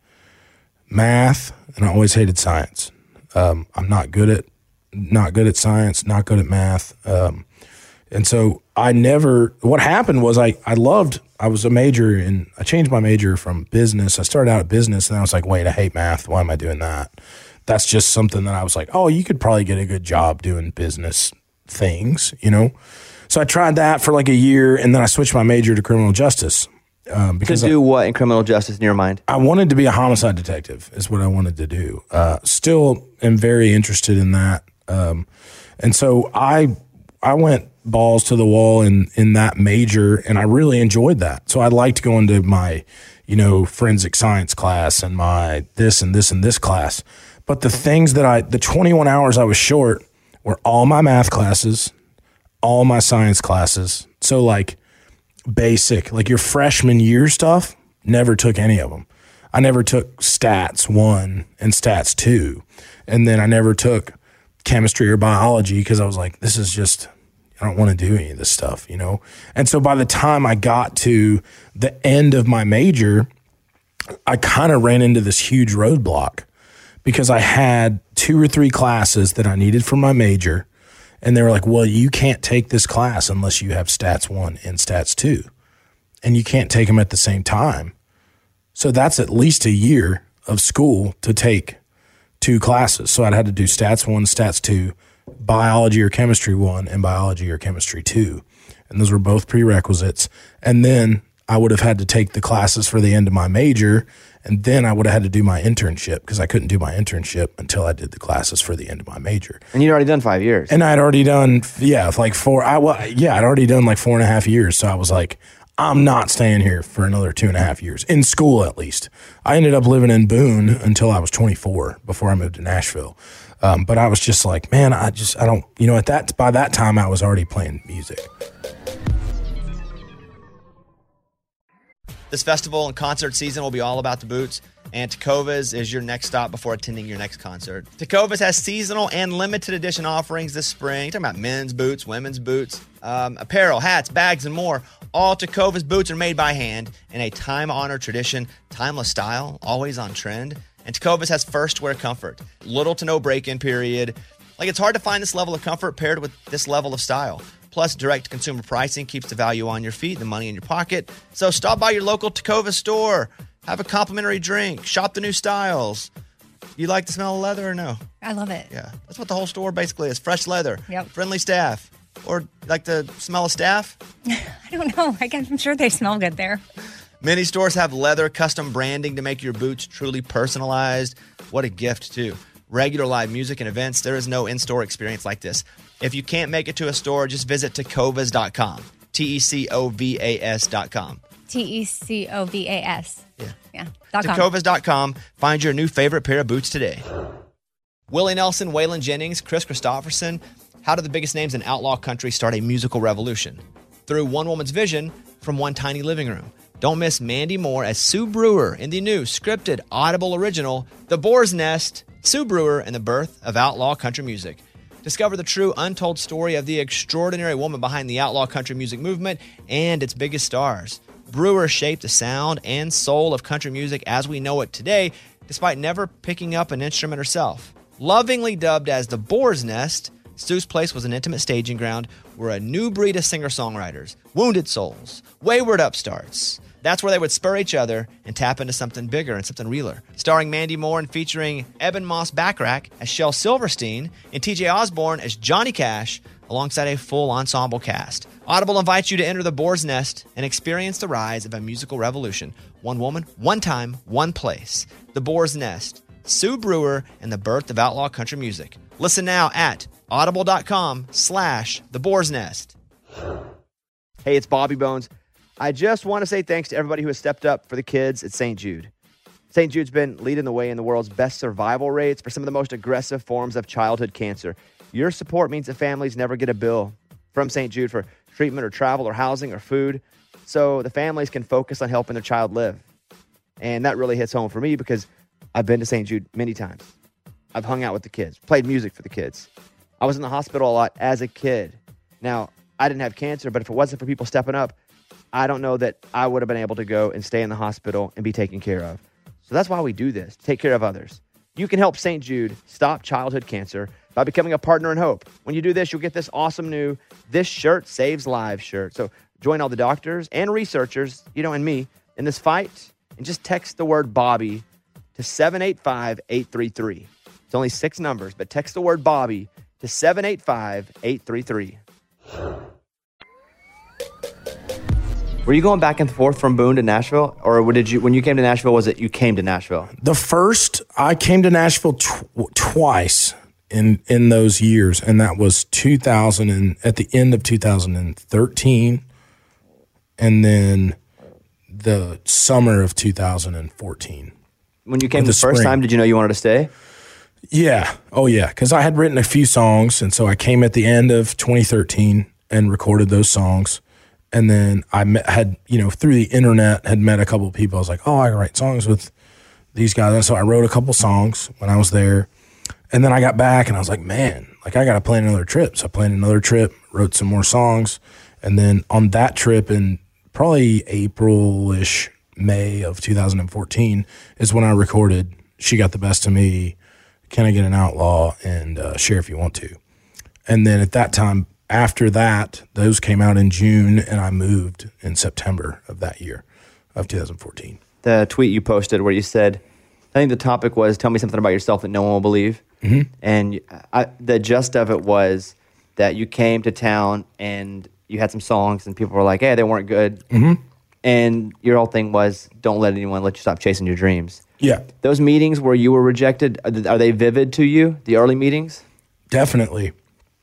math and I always hated science. I'm not good at science, not good at math. And so what happened was I was a major I changed my major from business. I started out at business and I was like, wait, I hate math. Why am I doing that? That's just something that I was like, oh, you could probably get a good job doing business things, So I tried that for like a year and then I switched my major to criminal justice. Because to do what in criminal justice in your mind? I wanted to be a homicide detective is what I wanted to do. Still am very interested in that. And so I went balls to the wall in that major and I really enjoyed that. So I liked going to my, forensic science class and my this and this and this class. But the things the 21 hours I was short were all my math classes, all my science classes. So like basic, like your freshman year stuff, never took any of them. I never took stats 1 and stats 2. And then I never took chemistry or biology because I was like, this is just, I don't want to do any of this stuff, And so by the time I got to the end of my major, I kind of ran into this huge roadblock because I had 2 or 3 classes that I needed for my major. And they were like, well, you can't take this class unless you have stats 1 and stats 2. And you can't take them at the same time. So that's at least a year of school to take 2 classes. So I'd had to do stats 1, stats 2, biology or chemistry 1, and biology or chemistry 2. And those were both prerequisites. And then I would have had to take the classes for the end of my major. And then I would have had to do my internship because I couldn't do my internship until I did the classes for the end of my major. And you'd already done 5 years. And I'd already done, like 4. I'd already done like 4.5 years. So I was like, I'm not staying here for another 2.5 years, in school at least. I ended up living in Boone until I was 24 before I moved to Nashville. But I was just like, man, I don't, by that time I was already playing music. This festival and concert season will be all about the boots, and Tecovas is your next stop before attending your next concert. Tecovas has seasonal and limited edition offerings this spring. You're talking about men's boots, women's boots, apparel, hats, bags, and more. All Tecovas boots are made by hand in a time-honored tradition, timeless style, always on trend. And Tecovas has first wear comfort, little to no break-in period. Like, it's hard to find this level of comfort paired with this level of style. Plus, direct consumer pricing keeps the value on your feet, the money in your pocket. So stop by your local Tecovas store, have a complimentary drink, shop the new styles. You like the smell of leather or no? I love it. Yeah, that's what the whole store basically is. Fresh leather, Yep. Friendly staff. Or like the smell of staff? I don't know. I'm sure they smell good there. Many stores have leather custom branding to make your boots truly personalized. What a gift, too. Regular live music and events, there is no in-store experience like this. If you can't make it to a store, just visit tecovas.com. Tecovas.com. Tecovas. Yeah. Tecovas.com. Find your new favorite pair of boots today. Willie Nelson, Waylon Jennings, Chris Christopherson. How did the biggest names in outlaw country start a musical revolution? Through one woman's vision from one tiny living room. Don't miss Mandy Moore as Sue Brewer in the new scripted Audible original, The Boar's Nest, Sue Brewer and the Birth of Outlaw Country Music. Discover the true untold story of the extraordinary woman behind the outlaw country music movement and its biggest stars. Brewer shaped the sound and soul of country music as we know it today. despite never picking up an instrument herself. Lovingly dubbed as the Boar's Nest, Stu's Place was an intimate staging ground where a new breed of singer-songwriters, wounded souls, wayward upstarts, that's where they would spur each other and tap into something bigger and something realer. Starring Mandy Moore and featuring Eben Moss-Bachrach as Shel Silverstein and TJ Osborne as Johnny Cash, alongside a full ensemble cast. Audible invites you to enter the Boar's Nest and experience the rise of a musical revolution. One woman, one time, one place. The Boar's Nest, Sue Brewer, and the birth of outlaw country music. Listen now at audible.com/The Boar's Nest. Hey, it's Bobby Bones. I just want to say thanks to everybody who has stepped up for the kids at St. Jude. St. Jude's been leading the way in the world's best survival rates for some of the most aggressive forms of childhood cancer. Your support means that families never get a bill from St. Jude for treatment or travel or housing or food, so the families can focus on helping their child live. And that really hits home for me because I've been to St. Jude many times. I've hung out with the kids, played music for the kids. I was in the hospital a lot as a kid. Now, I didn't have cancer, but if it wasn't for people stepping up, I don't know that I would have been able to go and stay in the hospital and be taken care of. So that's why we do this, take care of others. You can help St. Jude stop childhood cancer by becoming a partner in hope. When you do this, you'll get this awesome new This Shirt Saves Lives shirt. So join all the doctors and researchers, and me, in this fight, and just text the word Bobby to 785-833. It's only 6 numbers, but text the word Bobby to 785-833. Were you going back and forth from Boone to Nashville? Or when you came to Nashville, was it you came to Nashville? I came to Nashville twice in those years, and that was 2000 and at the end of 2013, and then the summer of 2014. When you came the first time, did you know you wanted to stay? Yeah. Oh, yeah. Because I had written a few songs, and so I came at the end of 2013 and recorded those songs. And then I had, through the internet, had met a couple of people. I was like, oh, I can write songs with these guys. And so I wrote a couple songs when I was there. And then I got back, and I was like, man, I got to plan another trip. So I planned another trip, wrote some more songs. And then on that trip in probably April-ish, May of 2014 is when I recorded She Got the Best of Me, Can I Get an Outlaw, and Share If You Want To. And then at that time, after that, those came out in June, and I moved in September of that year, of 2014. The tweet you posted where you said, I think the topic was, tell me something about yourself that no one will believe. Mm-hmm. And the gist of it was that you came to town and you had some songs and people were like, hey, they weren't good. Mm-hmm. And your whole thing was, don't let anyone let you stop chasing your dreams. Yeah. Those meetings where you were rejected, are they vivid to you, the early meetings? Definitely.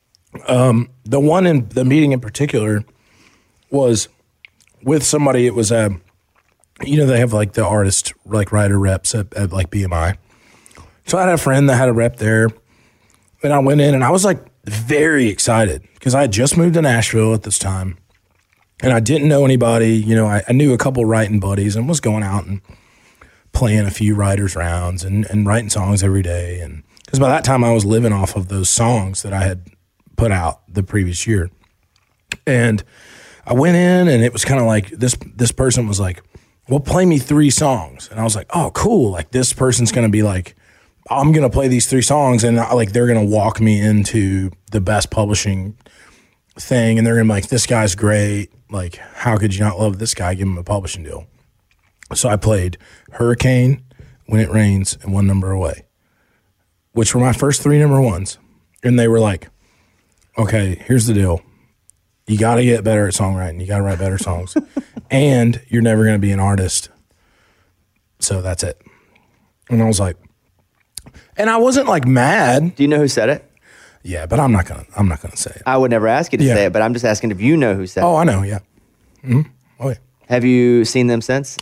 The one in the meeting in particular was with somebody. It was they have like the artist, like writer reps at like BMI. So I had a friend that had a rep there, and I went in and I was like very excited because I had just moved to Nashville at this time, and I didn't know anybody. I knew a couple writing buddies and was going out and playing a few writers rounds and writing songs every day. And because by that time I was living off of those songs that I had put out the previous year. And I went in, and it was kind of like this person was like, well, play me 3 songs. And I was like, oh, cool. Like, this person's going to be like, I'm going to play these 3 songs, and like they're going to walk me into the best publishing thing, and they're going to be like, this guy's great. Like, how could you not love this guy? Give him a publishing deal. So I played Hurricane, When It Rains, and One Number Away, which were my first 3 number ones. And they were like, okay, here's the deal. You got to get better at songwriting. You got to write better songs. And you're never going to be an artist. So that's it. And I was like, and I wasn't like mad. Do you know who said it? Yeah, but I'm not gonna say it. I would never ask you to say it, but I'm just asking if you know who said it. Oh, I know, yeah. Mm-hmm. Oh, yeah. Have you seen them since?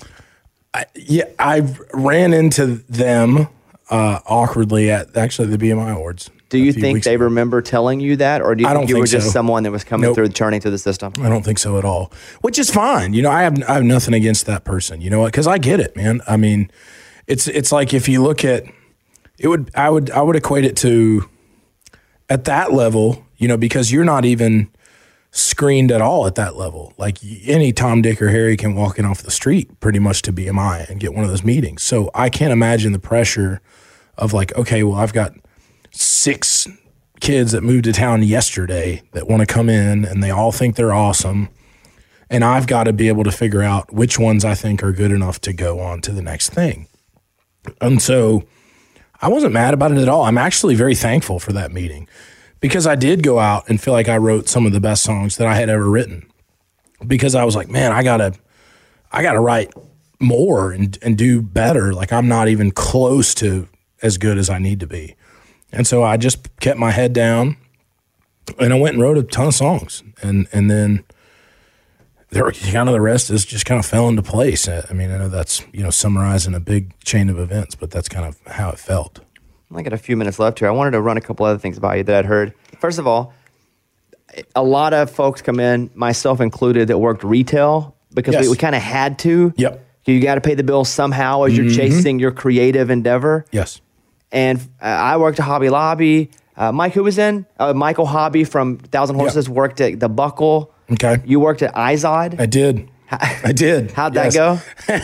I ran into them awkwardly at actually the BMI Awards. Do you think they remember telling you that, or do you think you were just someone that was coming through, turning through the system? I don't think so at all, which is fine. I have nothing against that person. You know what? Because I get it, man. I mean, it's like if you look at it, I would equate it to at that level, because you're not even screened at all at that level. Like any Tom, Dick, or Harry can walk in off the street pretty much to BMI and get one of those meetings. So I can't imagine the pressure of like, okay, well, I've got 6 kids that moved to town yesterday that want to come in and they all think they're awesome. And I've got to be able to figure out which ones I think are good enough to go on to the next thing. And so I wasn't mad about it at all. I'm actually very thankful for that meeting because I did go out and feel like I wrote some of the best songs that I had ever written, because I was like, man, I gotta write more and do better. Like I'm not even close to as good as I need to be. And so I just kept my head down and I went and wrote a ton of songs. And then kind of the rest is just kind of fell into place. I mean, I know that's, summarizing a big chain of events, but that's kind of how it felt. I got a few minutes left here. I wanted to run a couple other things by you that I'd heard. First of all, a lot of folks come in, myself included, that worked retail because Yes. we kind of had to. Yep. You got to pay the bills somehow as you're chasing your creative endeavor. Yes. And I worked at Hobby Lobby. Mike, who was in? Michael Hobby from Thousand Horses worked at The Buckle. Okay. You worked at Izod. I did. I did. How'd that go?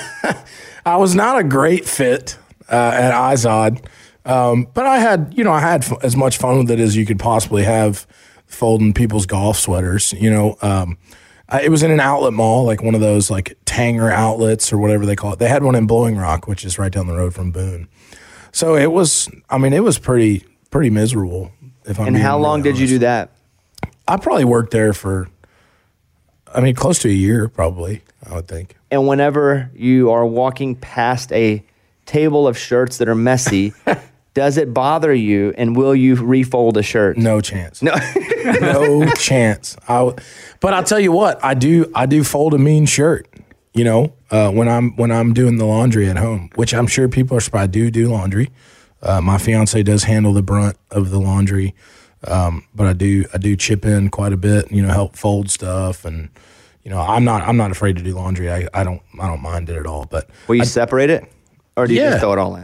I was not a great fit at Izod, but I had as much fun with it as you could possibly have folding people's golf sweaters. It was in an outlet mall, like one of those like Tanger outlets or whatever they call it. They had one in Blowing Rock, which is right down the road from Boone. So it was pretty miserable. And how long did you do that? I probably worked there for, close to a year, probably, I would think. And whenever you are walking past a table of shirts that are messy, does it bother you, and will you refold a shirt? No chance. No. No chance. But I'll tell you what, I do fold a mean shirt, when I'm doing the laundry at home, which I'm sure people are surprised. I do laundry. My fiance does handle the brunt of the laundry. But I do chip in quite a bit, help fold stuff, and I'm not afraid to do laundry. I don't mind it at all. But will you separate it, or do you just throw it all in?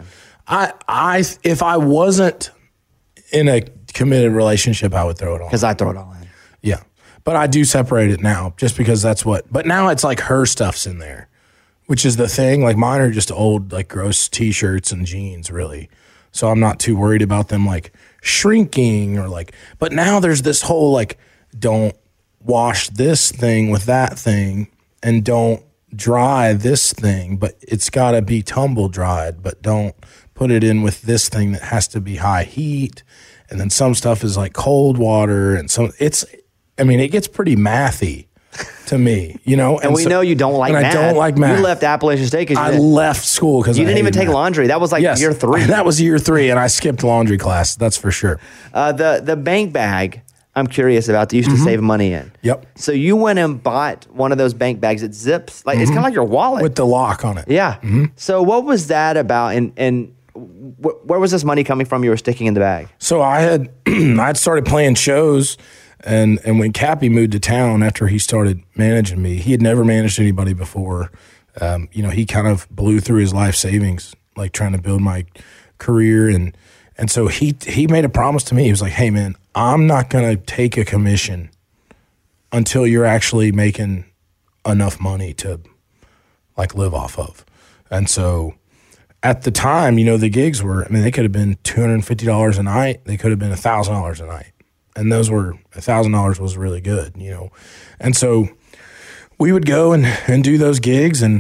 If I wasn't in a committed relationship, I would throw it all. Because I throw it all in. Yeah, but I do separate it now, just because that's what. But now it's like her stuff's in there, which is the thing. Like mine are just old, like gross T-shirts and jeans, really. So I'm not too worried about them like shrinking or like, but now there's this whole like, don't wash this thing with that thing and don't dry this thing, but it's got to be tumble dried, but don't put it in with this thing that has to be high heat. And then some stuff is like cold water and it gets pretty mathy to me, And we know you don't like math. I don't like math. You left Appalachian State because I left school because you didn't even take laundry. That was like year 3. That was year 3, and I skipped laundry class. That's for sure. The bank bag, I'm curious about. That you used to save money in. Yep. So you went and bought one of those bank bags that zips, like it's kind of like your wallet with the lock on it. Yeah. So what was that about? And where was this money coming from? You were sticking in the bag. So I'd started playing shows. And when Cappy moved to town after he started managing me, he had never managed anybody before. He kind of blew through his life savings, like trying to build my career. And so he made a promise to me. He was like, hey, man, I'm not going to take a commission until you're actually making enough money to like live off of. And so at the time, the gigs were, they could have been $250 a night. They could have been $1,000 a night. And those were $1,000 was really good, And so we would go and do those gigs, and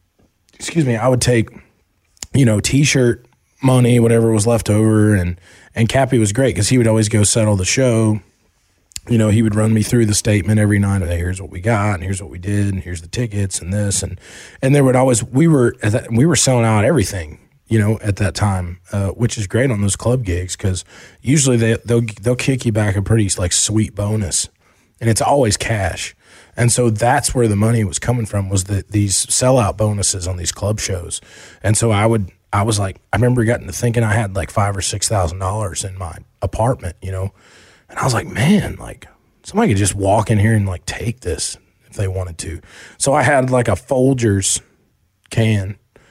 I would take, T-shirt money, whatever was left over, and Cappy was great because he would always go settle the show. He would run me through the statement every night. Hey, here's what we got, and here's what we did, and here's the tickets, and this, and there would always we were selling out everything. At that time, which is great on those club gigs because usually they'll kick you back a pretty like sweet bonus, and it's always cash. And so that's where the money was coming from, was these sellout bonuses on these club shows. And so I remember getting to thinking I had like $5,000 or $6,000 in my apartment, and I was like, man, like somebody could just walk in here and like take this if they wanted to. So I had like a Folgers can.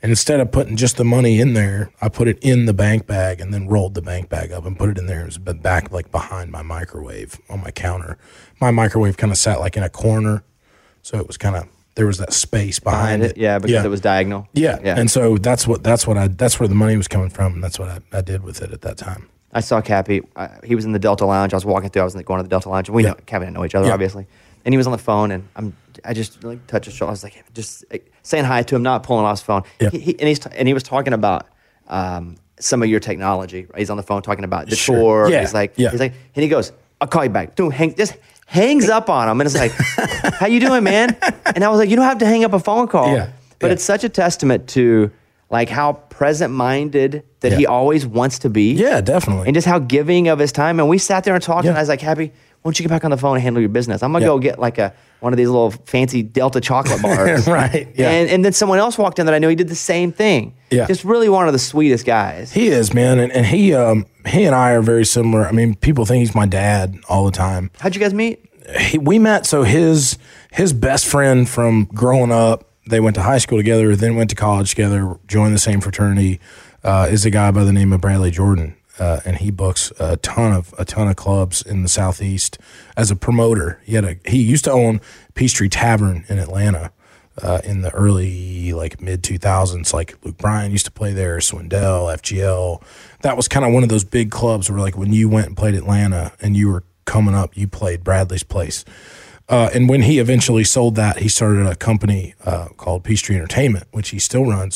And instead of putting just the money in there, I put it in the bank bag and then rolled the bank bag up and put it in there. It was back like behind my microwave on my counter. My microwave kind of sat like in a corner. So it was kind of, there was that space behind it. Yeah, because it was diagonal. Yeah. And so that's where the money was coming from. And that's what I did with it at that time. I saw Cappy. He was in the Delta Lounge. I was walking through. I was going to the Delta Lounge. We know Cappy didn't know each other, obviously. And he was on the phone, and I just like touched his shoulder. I was like, just saying hi to him, not pulling off his phone. Yeah. He was talking about some of your technology. Right? He's on the phone talking about the tour. Yeah. He's like, and he goes, "I'll call you back." Dude, just hangs up on him, and it's like, "How you doing, man?" And I was like, "You don't have to hang up a phone call." Yeah. But it's such a testament to like how present-minded that he always wants to be. Yeah, definitely. And just how giving of his time. And we sat there and talked, and I was like, Happy, why don't you get back on the phone and handle your business? I'm going to go get like one of these little fancy Delta chocolate bars. Right. Yeah. And then someone else walked in that I knew he did the same thing. Yeah. Just really one of the sweetest guys. He is, man. And he and I are very similar. I mean, people think he's my dad all the time. How'd you guys meet? We met, so his best friend from growing up, they went to high school together, then went to college together, joined the same fraternity, is a guy by the name of Bradley Jordan. And he books a ton of clubs in the Southeast as a promoter. He used to own Peachtree Tavern in Atlanta in the early mid 2000s. Like Luke Bryan used to play there, Swindell, FGL. That was kind of one of those big clubs where like when you went and played Atlanta and you were coming up, you played Bradley's place. And when he eventually sold that, he started a company called Peachtree Entertainment, which he still runs.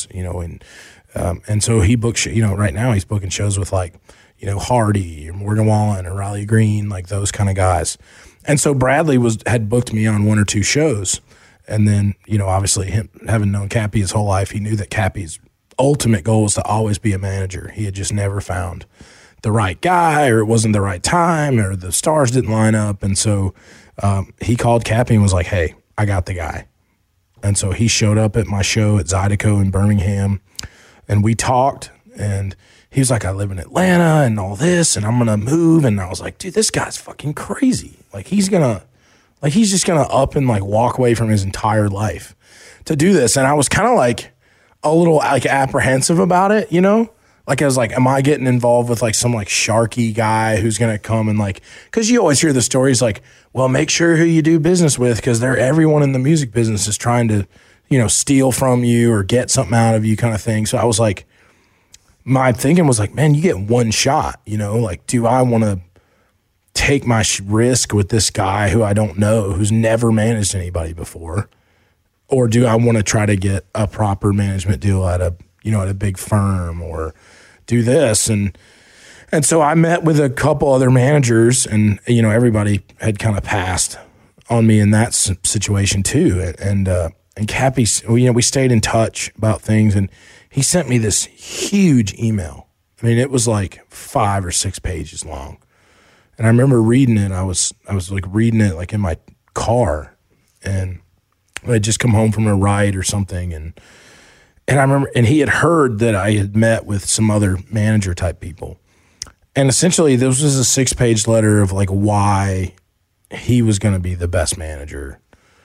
And so he books. Right now he's booking shows with Hardy or Morgan Wallen or Riley Green, like those kind of guys. And so Bradley had booked me on one or two shows, and then obviously him having known Cappy his whole life, he knew that Cappy's ultimate goal was to always be a manager. He had just never found the right guy, or it wasn't the right time, or the stars didn't line up, and so. He called Cappy and was like, "Hey, I got the guy." And so he showed up at my show at Zydeco in Birmingham, and we talked, and he was like, "I live in Atlanta and all this, and I'm going to move." And I was like, "Dude, this guy's fucking crazy. He's just going to up and walk away from his entire life to do this." And I was kind of a little apprehensive about it, I was like, am I getting involved with some sharky guy who's going to come and because you always hear the stories well, make sure who you do business with, because everyone in the music business is trying to, steal from you or get something out of you kind of thing. So I was my thinking was man, you get one shot, do I want to take my risk with this guy who I don't know, who's never managed anybody before? Or do I want to try to get a proper management deal at a big firm, or do this? And so I met with a couple other managers, and everybody had kind of passed on me in that situation too. And Cappy, we stayed in touch about things, and he sent me this huge email. I mean, it was 5 or 6 pages long, and I remember reading it. I was reading it in my car, and I had just come home from a ride or something, and I remember, and he had heard that I had met with some other manager type people. And essentially, this was a 6-page letter of why he was going to be the best manager,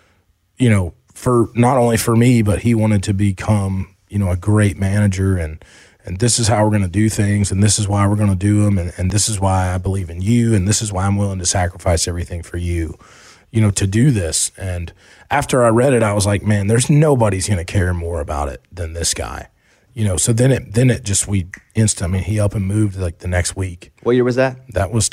for not only for me, but he wanted to become, a great manager. And this is how we're going to do things. And this is why we're going to do them. And this is why I believe in you. And this is why I'm willing to sacrifice everything for you, to do this. And after I read it, I was like, man, there's nobody's going to care more about it than this guy. So then it just, he up and moved the next week. What year was that? That was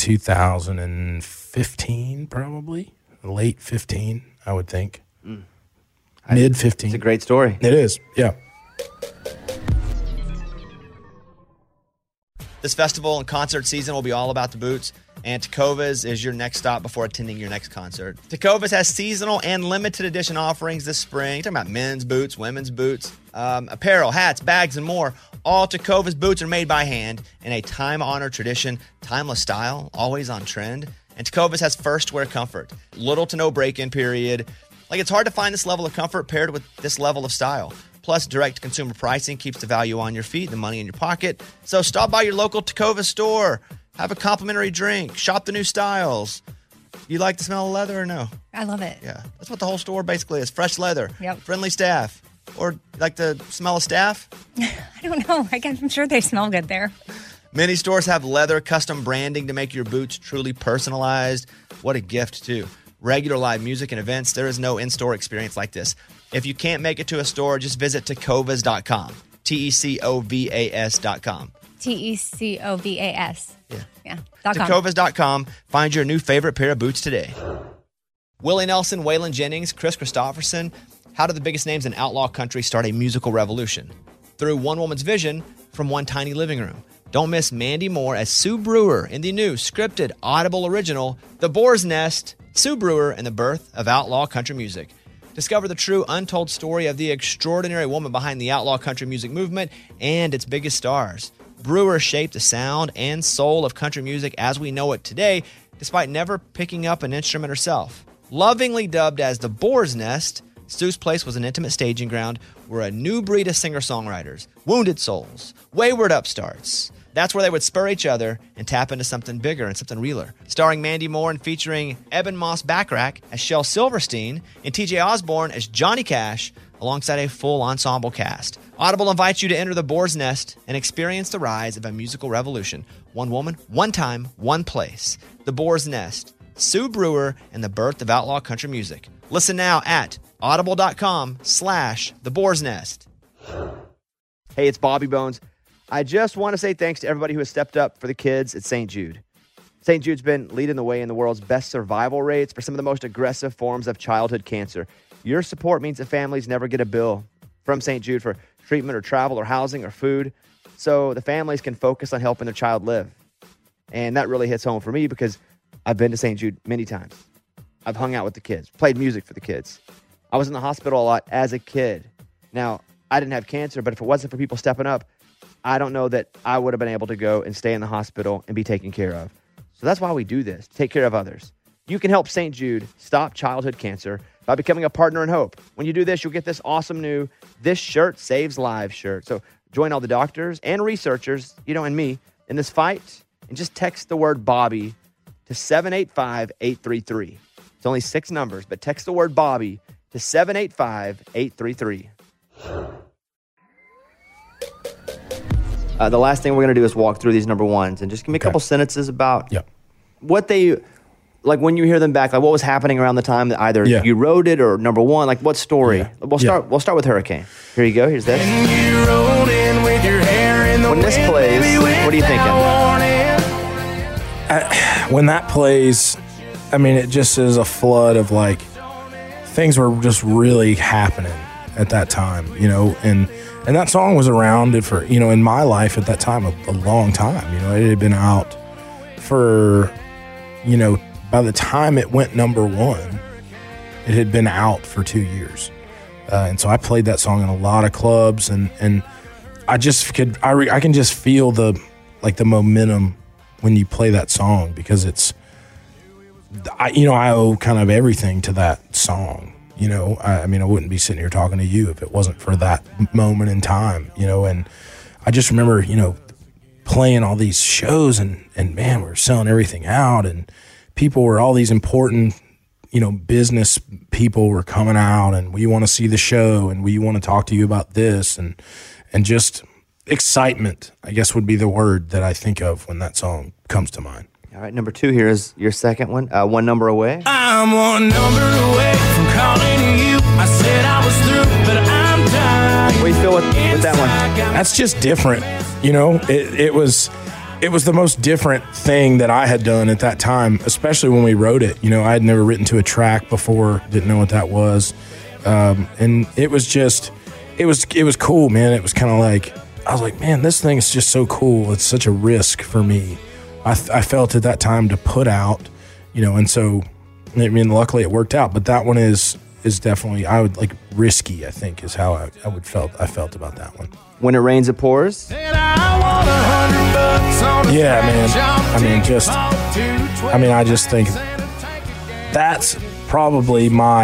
2015, probably. Late 15, I would think. Mid 15. It's a great story. It is, yeah. This festival and concert season will be all about the boots, and Tecovas is your next stop before attending your next concert. Tecovas has seasonal and limited edition offerings this spring. You're talking about men's boots, women's boots, apparel, hats, bags, and more. All Tecovas boots are made by hand in a time-honored tradition, timeless style, always on trend. And Tecovas has first wear comfort, little to no break-in period. It's hard to find this level of comfort paired with this level of style. Plus, direct consumer pricing keeps the value on your feet, the money in your pocket. So stop by your local Tecovas store, have a complimentary drink, shop the new styles. You like the smell of leather or no? I love it. Yeah, that's what the whole store basically is. Fresh leather, Yep. friendly staff, Or like the smell of staff? I don't know. I'm sure they smell good there. Many stores have leather custom branding to make your boots truly personalized. What a gift, too. Regular live music and events, there is no in-store experience like this. If you can't make it to a store, just visit tecovas.com. TECOVAS.com. TECOVAS. Yeah. .com. Tecovas.com. Find your new favorite pair of boots today. Willie Nelson, Waylon Jennings, Chris Christopherson. How did the biggest names in outlaw country start a musical revolution? Through one woman's vision from one tiny living room. Don't miss Mandy Moore as Sue Brewer in the new scripted Audible original, The Boar's Nest, Sue Brewer and the Birth of Outlaw Country Music. Discover the true untold story of the extraordinary woman behind the outlaw country music movement and its biggest stars. Brewer shaped the sound and soul of country music as we know it today, despite never picking up an instrument herself. Lovingly dubbed as the Boar's Nest, Sue's place was an intimate staging ground where a new breed of singer-songwriters, wounded souls, wayward upstarts, that's where they would spur each other and tap into something bigger and something realer. Starring Mandy Moore and featuring Eben Moss Backrack as Shel Silverstein and TJ Osborne as Johnny Cash, alongside a full ensemble cast. Audible invites you to enter the Boar's Nest and experience the rise of a musical revolution. One woman, one time, one place. The Boar's Nest, Sue Brewer, and the birth of outlaw country music. Listen now at audible.com/The Boar's Nest. Hey, it's Bobby Bones. I just want to say thanks to everybody who has stepped up for the kids at St. Jude. St. Jude's been leading the way in the world's best survival rates for some of the most aggressive forms of childhood cancer. Your support means that families never get a bill from St. Jude for treatment or travel or housing or food, so the families can focus on helping their child live. And that really hits home for me because I've been to St. Jude many times. I've hung out with the kids, played music for the kids. I was in the hospital a lot as a kid. Now, I didn't have cancer, but if it wasn't for people stepping up, I don't know that I would have been able to go and stay in the hospital and be taken care of. So that's why we do this, take care of others. You can help St. Jude stop childhood cancer by becoming a partner in hope. When you do this, you'll get this awesome new This Shirt Saves Lives shirt. So join all the doctors and researchers, and me, in this fight, and just text the word Bobby to 785-833. It's only 6 numbers, but text the word Bobby to 785-833. The last thing we're going to do is walk through these number ones and just give me a couple sentences about what they, like when you hear them back, like what was happening around the time that either you wrote it or number one, like what story? Yeah. We'll start with Hurricane. Here you go. Here's this. When this plays, what are you thinking? When that plays, I mean, it just is a flood of like, things were just really happening at that time, and that song was around for, in my life at that time, a long time. It had been out for, by the time it went number one, it had been out for 2 years. And so I played that song in a lot of clubs, and I just I can just feel the momentum when you play that song, because it's, I owe kind of everything to that song. I wouldn't be sitting here talking to you if it wasn't for that moment in time, and I just remember, playing all these shows and man, we were selling everything out, and people were, all these important, business people were coming out, and we want to see the show, and we want to talk to you about this, and just excitement, I guess, would be the word that I think of when that song comes to mind. All right, number 2 here is your second one, One Number Away. I'm one number away from calling you. I said I was through, but I'm done. What do you feel with that one? That's just different. It was the most different thing that I had done at that time, especially when we wrote it. I had never written to a track before, didn't know what that was. And it was just, it was cool, man. It was kind of like, I was like, man, this thing is just so cool. It's such a risk for me. I felt at that time to put out, and so, luckily it worked out. But that one is definitely, I would like risky, I think, is how I felt about that one. When It Rains, It Pours. Yeah, man. I just think that's probably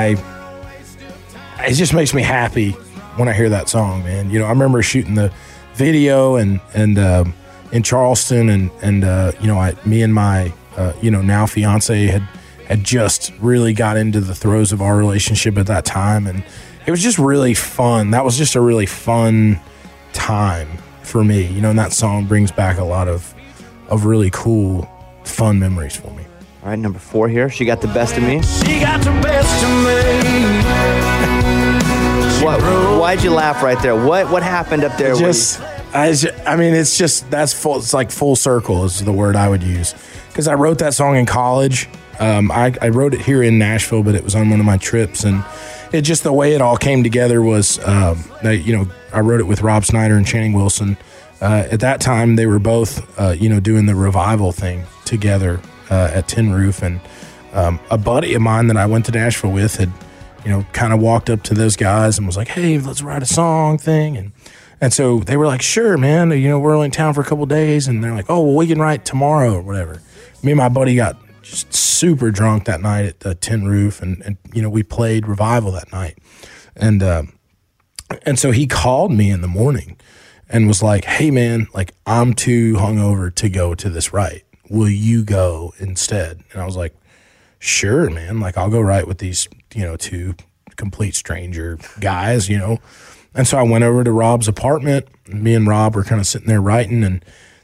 it just makes me happy when I hear that song, man. I remember shooting the video and in Charleston, and me and my now fiance had just really got into the throes of our relationship at that time, and it was just really fun. That was just a really fun time for me, you know, and that song brings back a lot of really cool, fun memories for me. All right, number 4 here. She Got the Best of Me. She got the best of me. Why'd you laugh right there? What happened up there? It's like full circle is the word I would use. Because I wrote that song in college. I wrote it here in Nashville, but it was on one of my trips, and it just the way it all came together was, I wrote it with Rob Snyder and Channing Wilson. At that time, they were both, doing the Revival thing together at Tin Roof, and a buddy of mine that I went to Nashville with had, kind of walked up to those guys and was like, "Hey, let's write a song thing," and so they were like, "Sure, man. We're only in town for a couple days," and they're like, "Oh, well, we can write tomorrow or whatever." Me and my buddy got just super drunk that night at the Tin Roof, and we played Revival that night, and so he called me in the morning and was like, "Hey, man, like I'm too hungover to go to this write. Will you go instead?" And I was like, "Sure, man. Like I'll go write with these, two complete stranger guys, And so I went over to Rob's apartment. And me and Rob were kind of sitting there writing, and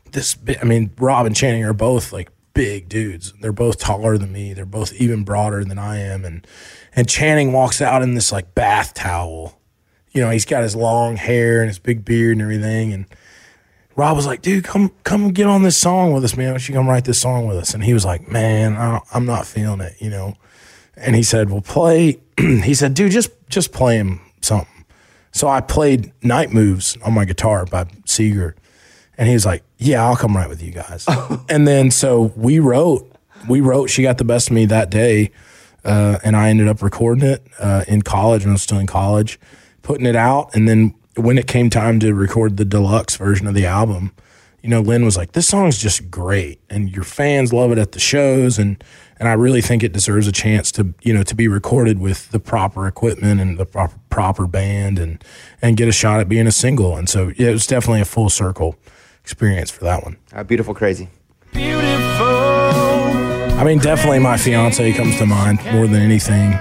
Rob and Channing are both like big dudes. They're both taller than me. They're both even broader than I am. And Channing walks out in this like bath towel. He's got his long hair and his big beard and everything. And Rob was like, "Dude, come get on this song with us, man. Why don't you come write this song with us?" And he was like, "Man, I'm not feeling it, And he said, "Well, play." He said, "Dude, just play him something." So I played Night Moves on my guitar by Seeger. And he was like, "Yeah, I'll come write with you guys." And then so we wrote She Got the Best of Me that day. And I ended up recording it in college when I was still in college, putting it out. And then when it came time to record the deluxe version of the album, Lynn was like, "This song's just great. And your fans love it at the shows. And I really think it deserves a chance to, to be recorded with the proper equipment and the proper band and get a shot at being a single." And so it was definitely a full circle experience for that one. Beautiful Crazy. Beautiful. Definitely My Fiance comes to mind more than anything.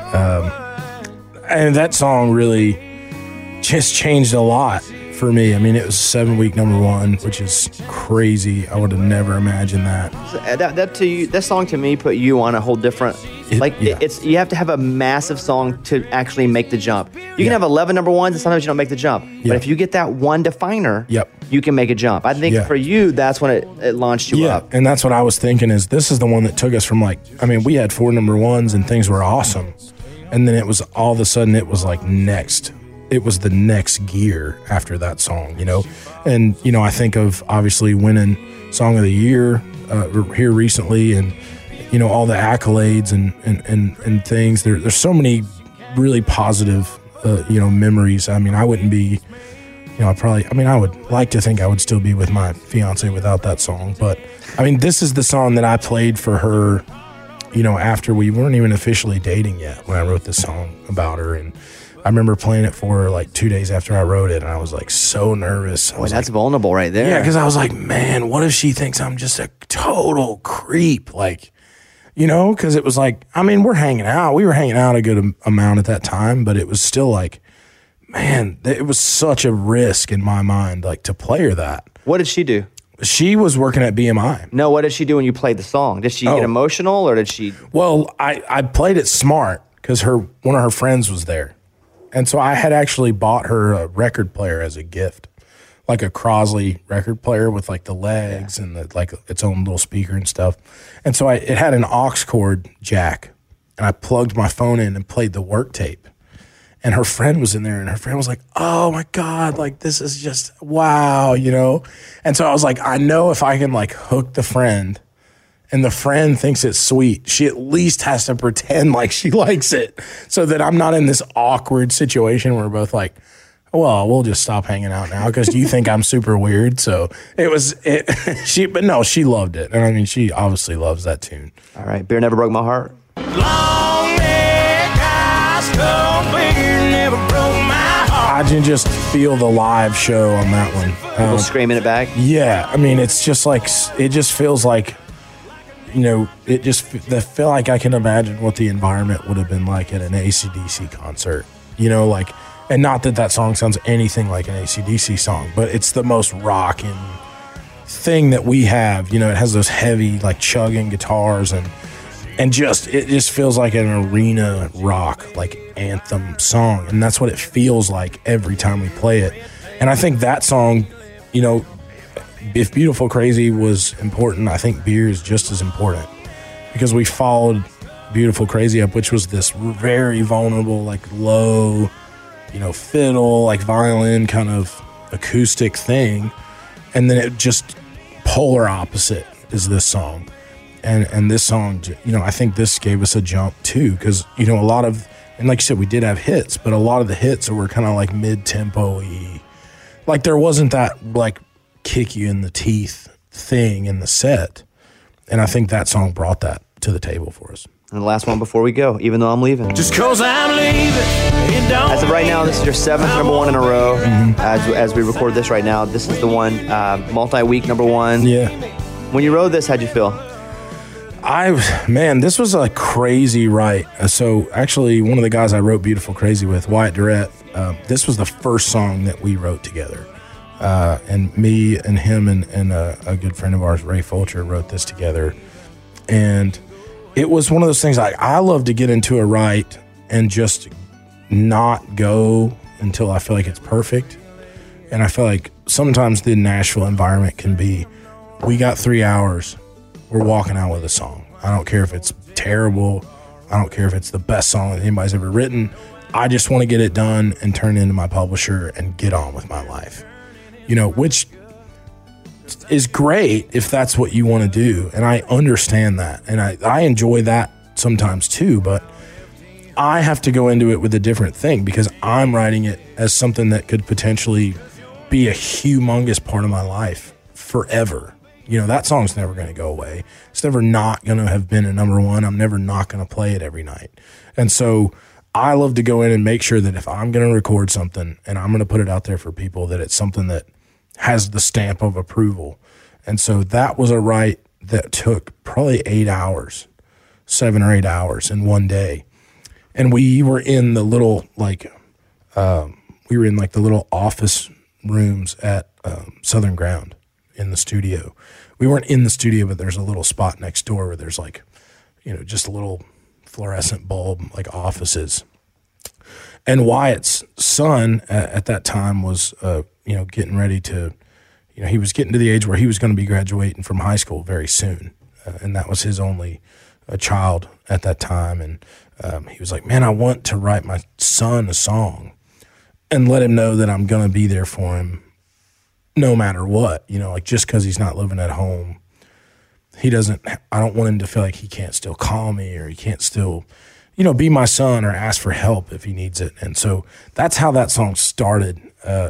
And that song really just changed a lot for me. It was a 7-week #1, which is crazy. I would have never imagined that. That song to me put you on a whole different. You have to have a massive song to actually make the jump. You can have 11 #1s, and sometimes you don't make the jump. But if you get that one definer, you can make a jump. I think for you, that's when it launched you up. And that's what I was thinking is this is the one that took us from we had 4 #1s and things were awesome. And then it was all of a sudden it was like next. It was the next gear after that song, And, I think of obviously winning Song of the Year here recently and, all the accolades and things. There's so many really positive, memories. I wouldn't be, I would like to think I would still be with my fiance without that song. But, this is the song that I played for her, after we weren't even officially dating yet when I wrote this song about her. And I remember playing it for her like 2 days after I wrote it, and I was like so nervous. Boy, that's vulnerable right there. Yeah, because I was like, man, what if she thinks I'm just a total creep? Because it was like, we're hanging out. We were hanging out a good amount at that time, but it was still like, man, it was such a risk in my mind, to play her that. What did she do? She was working at BMI. No, what did she do when you played the song? Did she get emotional, or did she? Well, I played it smart because one of her friends was there. And so I had actually bought her a record player as a gift, like a Crosley record player with the legs and its own little speaker and stuff. And so it had an aux cord jack, and I plugged my phone in and played the work tape. And her friend was in there, and her friend was like, "Oh my God, this is just wow, And so I was like, I know if I can hook the friend, and the friend thinks it's sweet, she at least has to pretend like she likes it so that I'm not in this awkward situation where we're both like, well, we'll just stop hanging out now because you think I'm super weird. So she loved it. And she obviously loves that tune. All right. Beer Never Broke My Heart. Long neck, high skull, beer never broke my heart. I can just feel the live show on that one. People screaming it back. Yeah. It's just it just feels like, I feel like I can imagine what the environment would have been like at an AC/DC concert. And not that song sounds anything like an AC/DC song, but it's the most rocking thing that we have. You know, it has those heavy, like, chugging guitars, and it just feels like an arena rock, like, anthem song. And that's what it feels like every time we play it. And I think that song, you know, if Beautiful Crazy was important, I think Beer is just as important, because we followed Beautiful Crazy up, which was this very vulnerable, like, low, you know, fiddle, like, violin kind of acoustic thing. And then it just polar opposite is this song. And this song, you know, I think this gave us a jump too, because, you know, a lot of, and like you said, we did have hits, but a lot of the hits were kind of like mid-tempo-y. Like, there wasn't that, like, kick you in the teeth thing in the set. And I think that song brought that to the table for us. And the last one before we go, Even Though I'm Leaving. Just 'cause I'm leaving, it don't. As of right now, this is your 7th number one in a row. As we record this right now, this is the one, multi-week number one. Yeah. When you wrote this, how'd you feel? Man, this was a crazy write. So actually, one of the guys I wrote Beautiful Crazy with, Wyatt Durrett, this was the first song that we wrote together. And me and him and a good friend of ours, Ray Fulcher, wrote this together. And it was one of those things, I love to get into a write and just not go until I feel like it's perfect. And I feel like sometimes the Nashville environment can be, we got 3 hours, we're walking out with a song. I don't care if it's terrible. I don't care if it's the best song that anybody's ever written. I just want to get it done and turn it into my publisher and get on with my life. You know, which is great if that's what you want to do. And I understand that. And I enjoy that sometimes too, but I have to go into it with a different thing, because I'm writing it as something that could potentially be a humongous part of my life forever. You know, that song's never going to go away. It's never not going to have been a number one. I'm never not going to play it every night. And so I love to go in and make sure that if I'm going to record something and I'm going to put it out there for people, that it's something that has the stamp of approval. And so that was a write that took probably 8 hours, 7 or 8 hours in one day. And we were in the little, like, the little office rooms at Southern Ground in the studio. We weren't in the studio, but there's a little spot next door where there's, like, you know, just a little fluorescent bulb, like, offices. And Wyatt's son at that time was, you know, getting ready to, you know, he was getting to the age where he was going to be graduating from high school very soon. And that was his only child at that time. And he was like, man, I want to write my son a song and let him know that I'm going to be there for him no matter what. You know, like, just because he's not living at home, I don't want him to feel like he can't still call me, or he can't still, you know, be my son or ask for help if he needs it. And so that's how that song started.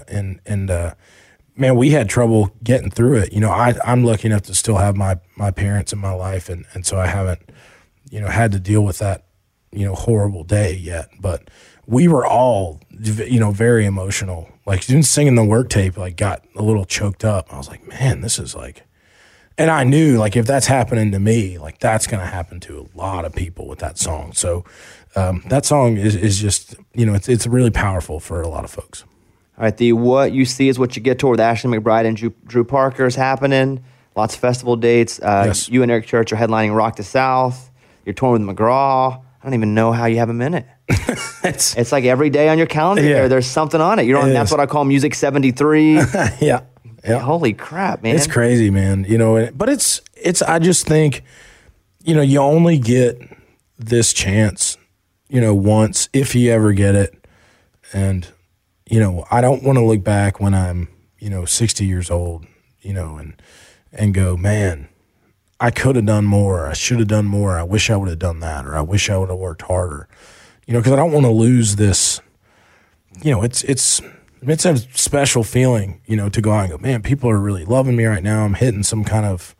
Man, we had trouble getting through it. You know, I'm lucky enough to still have my parents in my life. And so I haven't, you know, had to deal with that, you know, horrible day yet. But we were all, you know, very emotional. Like, even singing the work tape, like, got a little choked up. I was like, man, this is like, and I knew, like, if that's happening to me, like, that's going to happen to a lot of people with that song. So that song is just, you know, it's really powerful for a lot of folks. All right, the What You See Is What You Get tour with Ashley McBryde and Drew Parker is happening. Lots of festival dates. Yes. You and Eric Church are headlining Rock the South. You're touring with McGraw. I don't even know how you have a minute. It's like every day on your calendar there's something on it. That's what I call Music 73. Yeah. Holy crap, man. It's crazy, man. You know, but it's I just think, you know, you only get this chance, you know, once, if you ever get it. And, you know, I don't want to look back when I'm, you know, 60 years old, you know, and go, man, I could have done more. I should have done more. I wish I would have done that, or I wish I would have worked harder. You know, because I don't want to lose this. You know, it's a special feeling, you know, to go out and go, man, people are really loving me right now. I'm hitting some kind of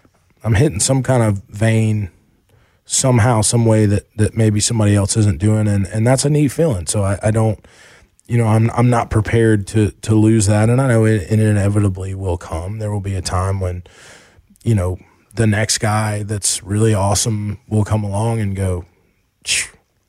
vein somehow, some way that maybe somebody else isn't doing, and that's a neat feeling. So I don't, you know, I'm not prepared to lose that, and I know it inevitably will come. There will be a time when, you know, the next guy that's really awesome will come along and go,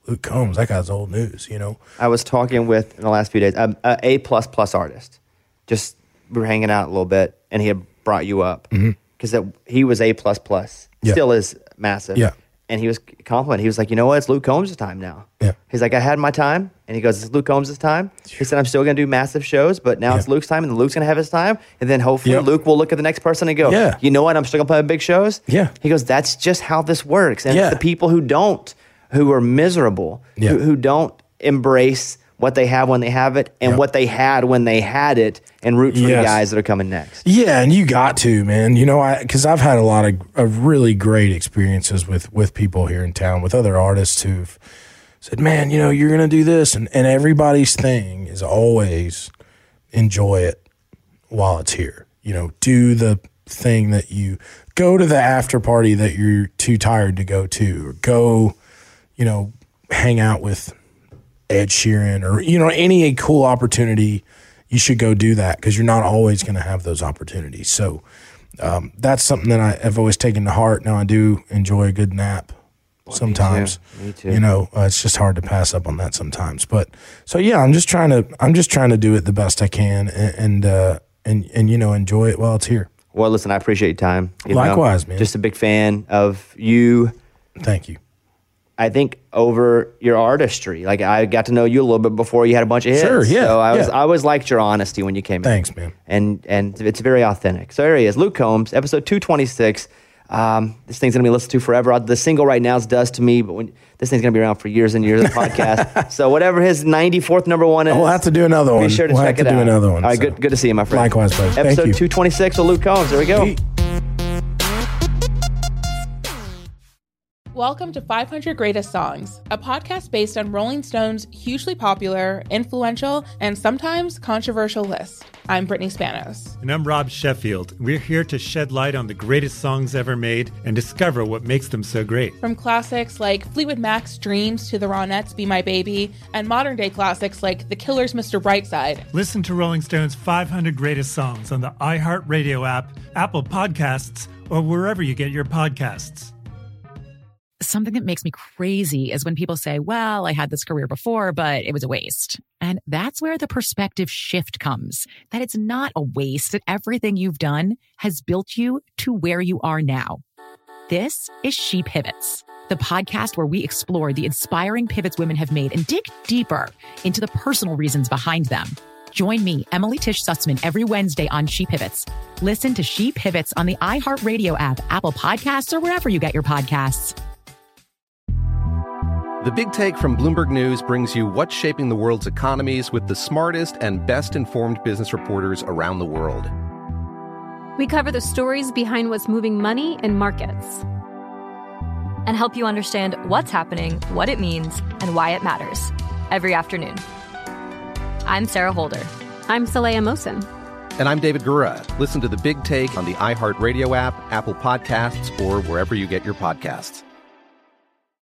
Luke Combs, that guy's old news, you know. I was talking with, in the last few days, a A++ artist. Just, we were hanging out a little bit, and he had brought you up. Because he was A++. Still is massive. Yeah. And he was complimenting. He was like, you know what? It's Luke Combs' time now. Yeah. He's like, I had my time. And he goes, it's Luke Combs' time. He said, I'm still going to do massive shows, but now it's Luke's time, and then Luke's going to have his time. And then hopefully Luke will look at the next person and go, you know what? I'm still going to play big shows. Yeah. He goes, that's just how this works. And it's the people who are miserable, who don't embrace what they have when they have it and what they had when they had it, and root for the guys that are coming next. Yeah, and you got to, man. You know, because I've had a lot of really great experiences with people here in town, with other artists who've said, man, you know, you're going to do this. And everybody's thing is always enjoy it while it's here. You know, do the thing that you go to the after party that you're too tired to go to, or go, you know, hang out with Ed Sheeran, or, you know, any cool opportunity. You should go do that, because you're not always going to have those opportunities. So that's something that I have always taken to heart. Now, I do enjoy a good nap sometimes. Me too. You know, it's just hard to pass up on that sometimes. But so yeah, I'm just trying to do it the best I can, and you know, enjoy it while it's here. Well, listen, I appreciate your time. Likewise, man. Just a big fan of you. Thank you. I think over your artistry, like I got to know you a little bit before you had a bunch of hits. Sure, yeah. So I always liked your honesty when you came in. Thanks, man. And it's very authentic. So here he is, Luke Combs, episode 226. This thing's gonna be listened to forever. The single right now is "Dust to Me," but this thing's gonna be around for years and years of podcast. So whatever his 94th number one is, we'll have to do another one. Be sure to we'll check have it to out. do another one. All right, so. good to see you, my friend. Likewise, buddy. Thank Episode you. 226 with Luke Combs. There we go. Pete. Welcome to 500 Greatest Songs, a podcast based on Rolling Stone's hugely popular, influential, and sometimes controversial list. I'm Brittany Spanos. And I'm Rob Sheffield. We're here to shed light on the greatest songs ever made and discover what makes them so great. From classics like Fleetwood Mac's Dreams to the Ronettes' Be My Baby, and modern-day classics like The Killers' Mr. Brightside. Listen to Rolling Stone's 500 Greatest Songs on the iHeartRadio app, Apple Podcasts, or wherever you get your podcasts. Something that makes me crazy is when people say, well, I had this career before, but it was a waste. And that's where the perspective shift comes, that it's not a waste, that everything you've done has built you to where you are now. This is She Pivots, the podcast where we explore the inspiring pivots women have made and dig deeper into the personal reasons behind them. Join me, Emily Tish Sussman, every Wednesday on She Pivots. Listen to She Pivots on the iHeartRadio app, Apple Podcasts, or wherever you get your podcasts. The Big Take from Bloomberg News brings you what's shaping the world's economies with the smartest and best-informed business reporters around the world. We cover the stories behind what's moving money and markets, and help you understand what's happening, what it means, and why it matters every afternoon. I'm Sarah Holder. I'm Saleha Mohsin. And I'm David Gura. Listen to The Big Take on the iHeartRadio app, Apple Podcasts, or wherever you get your podcasts.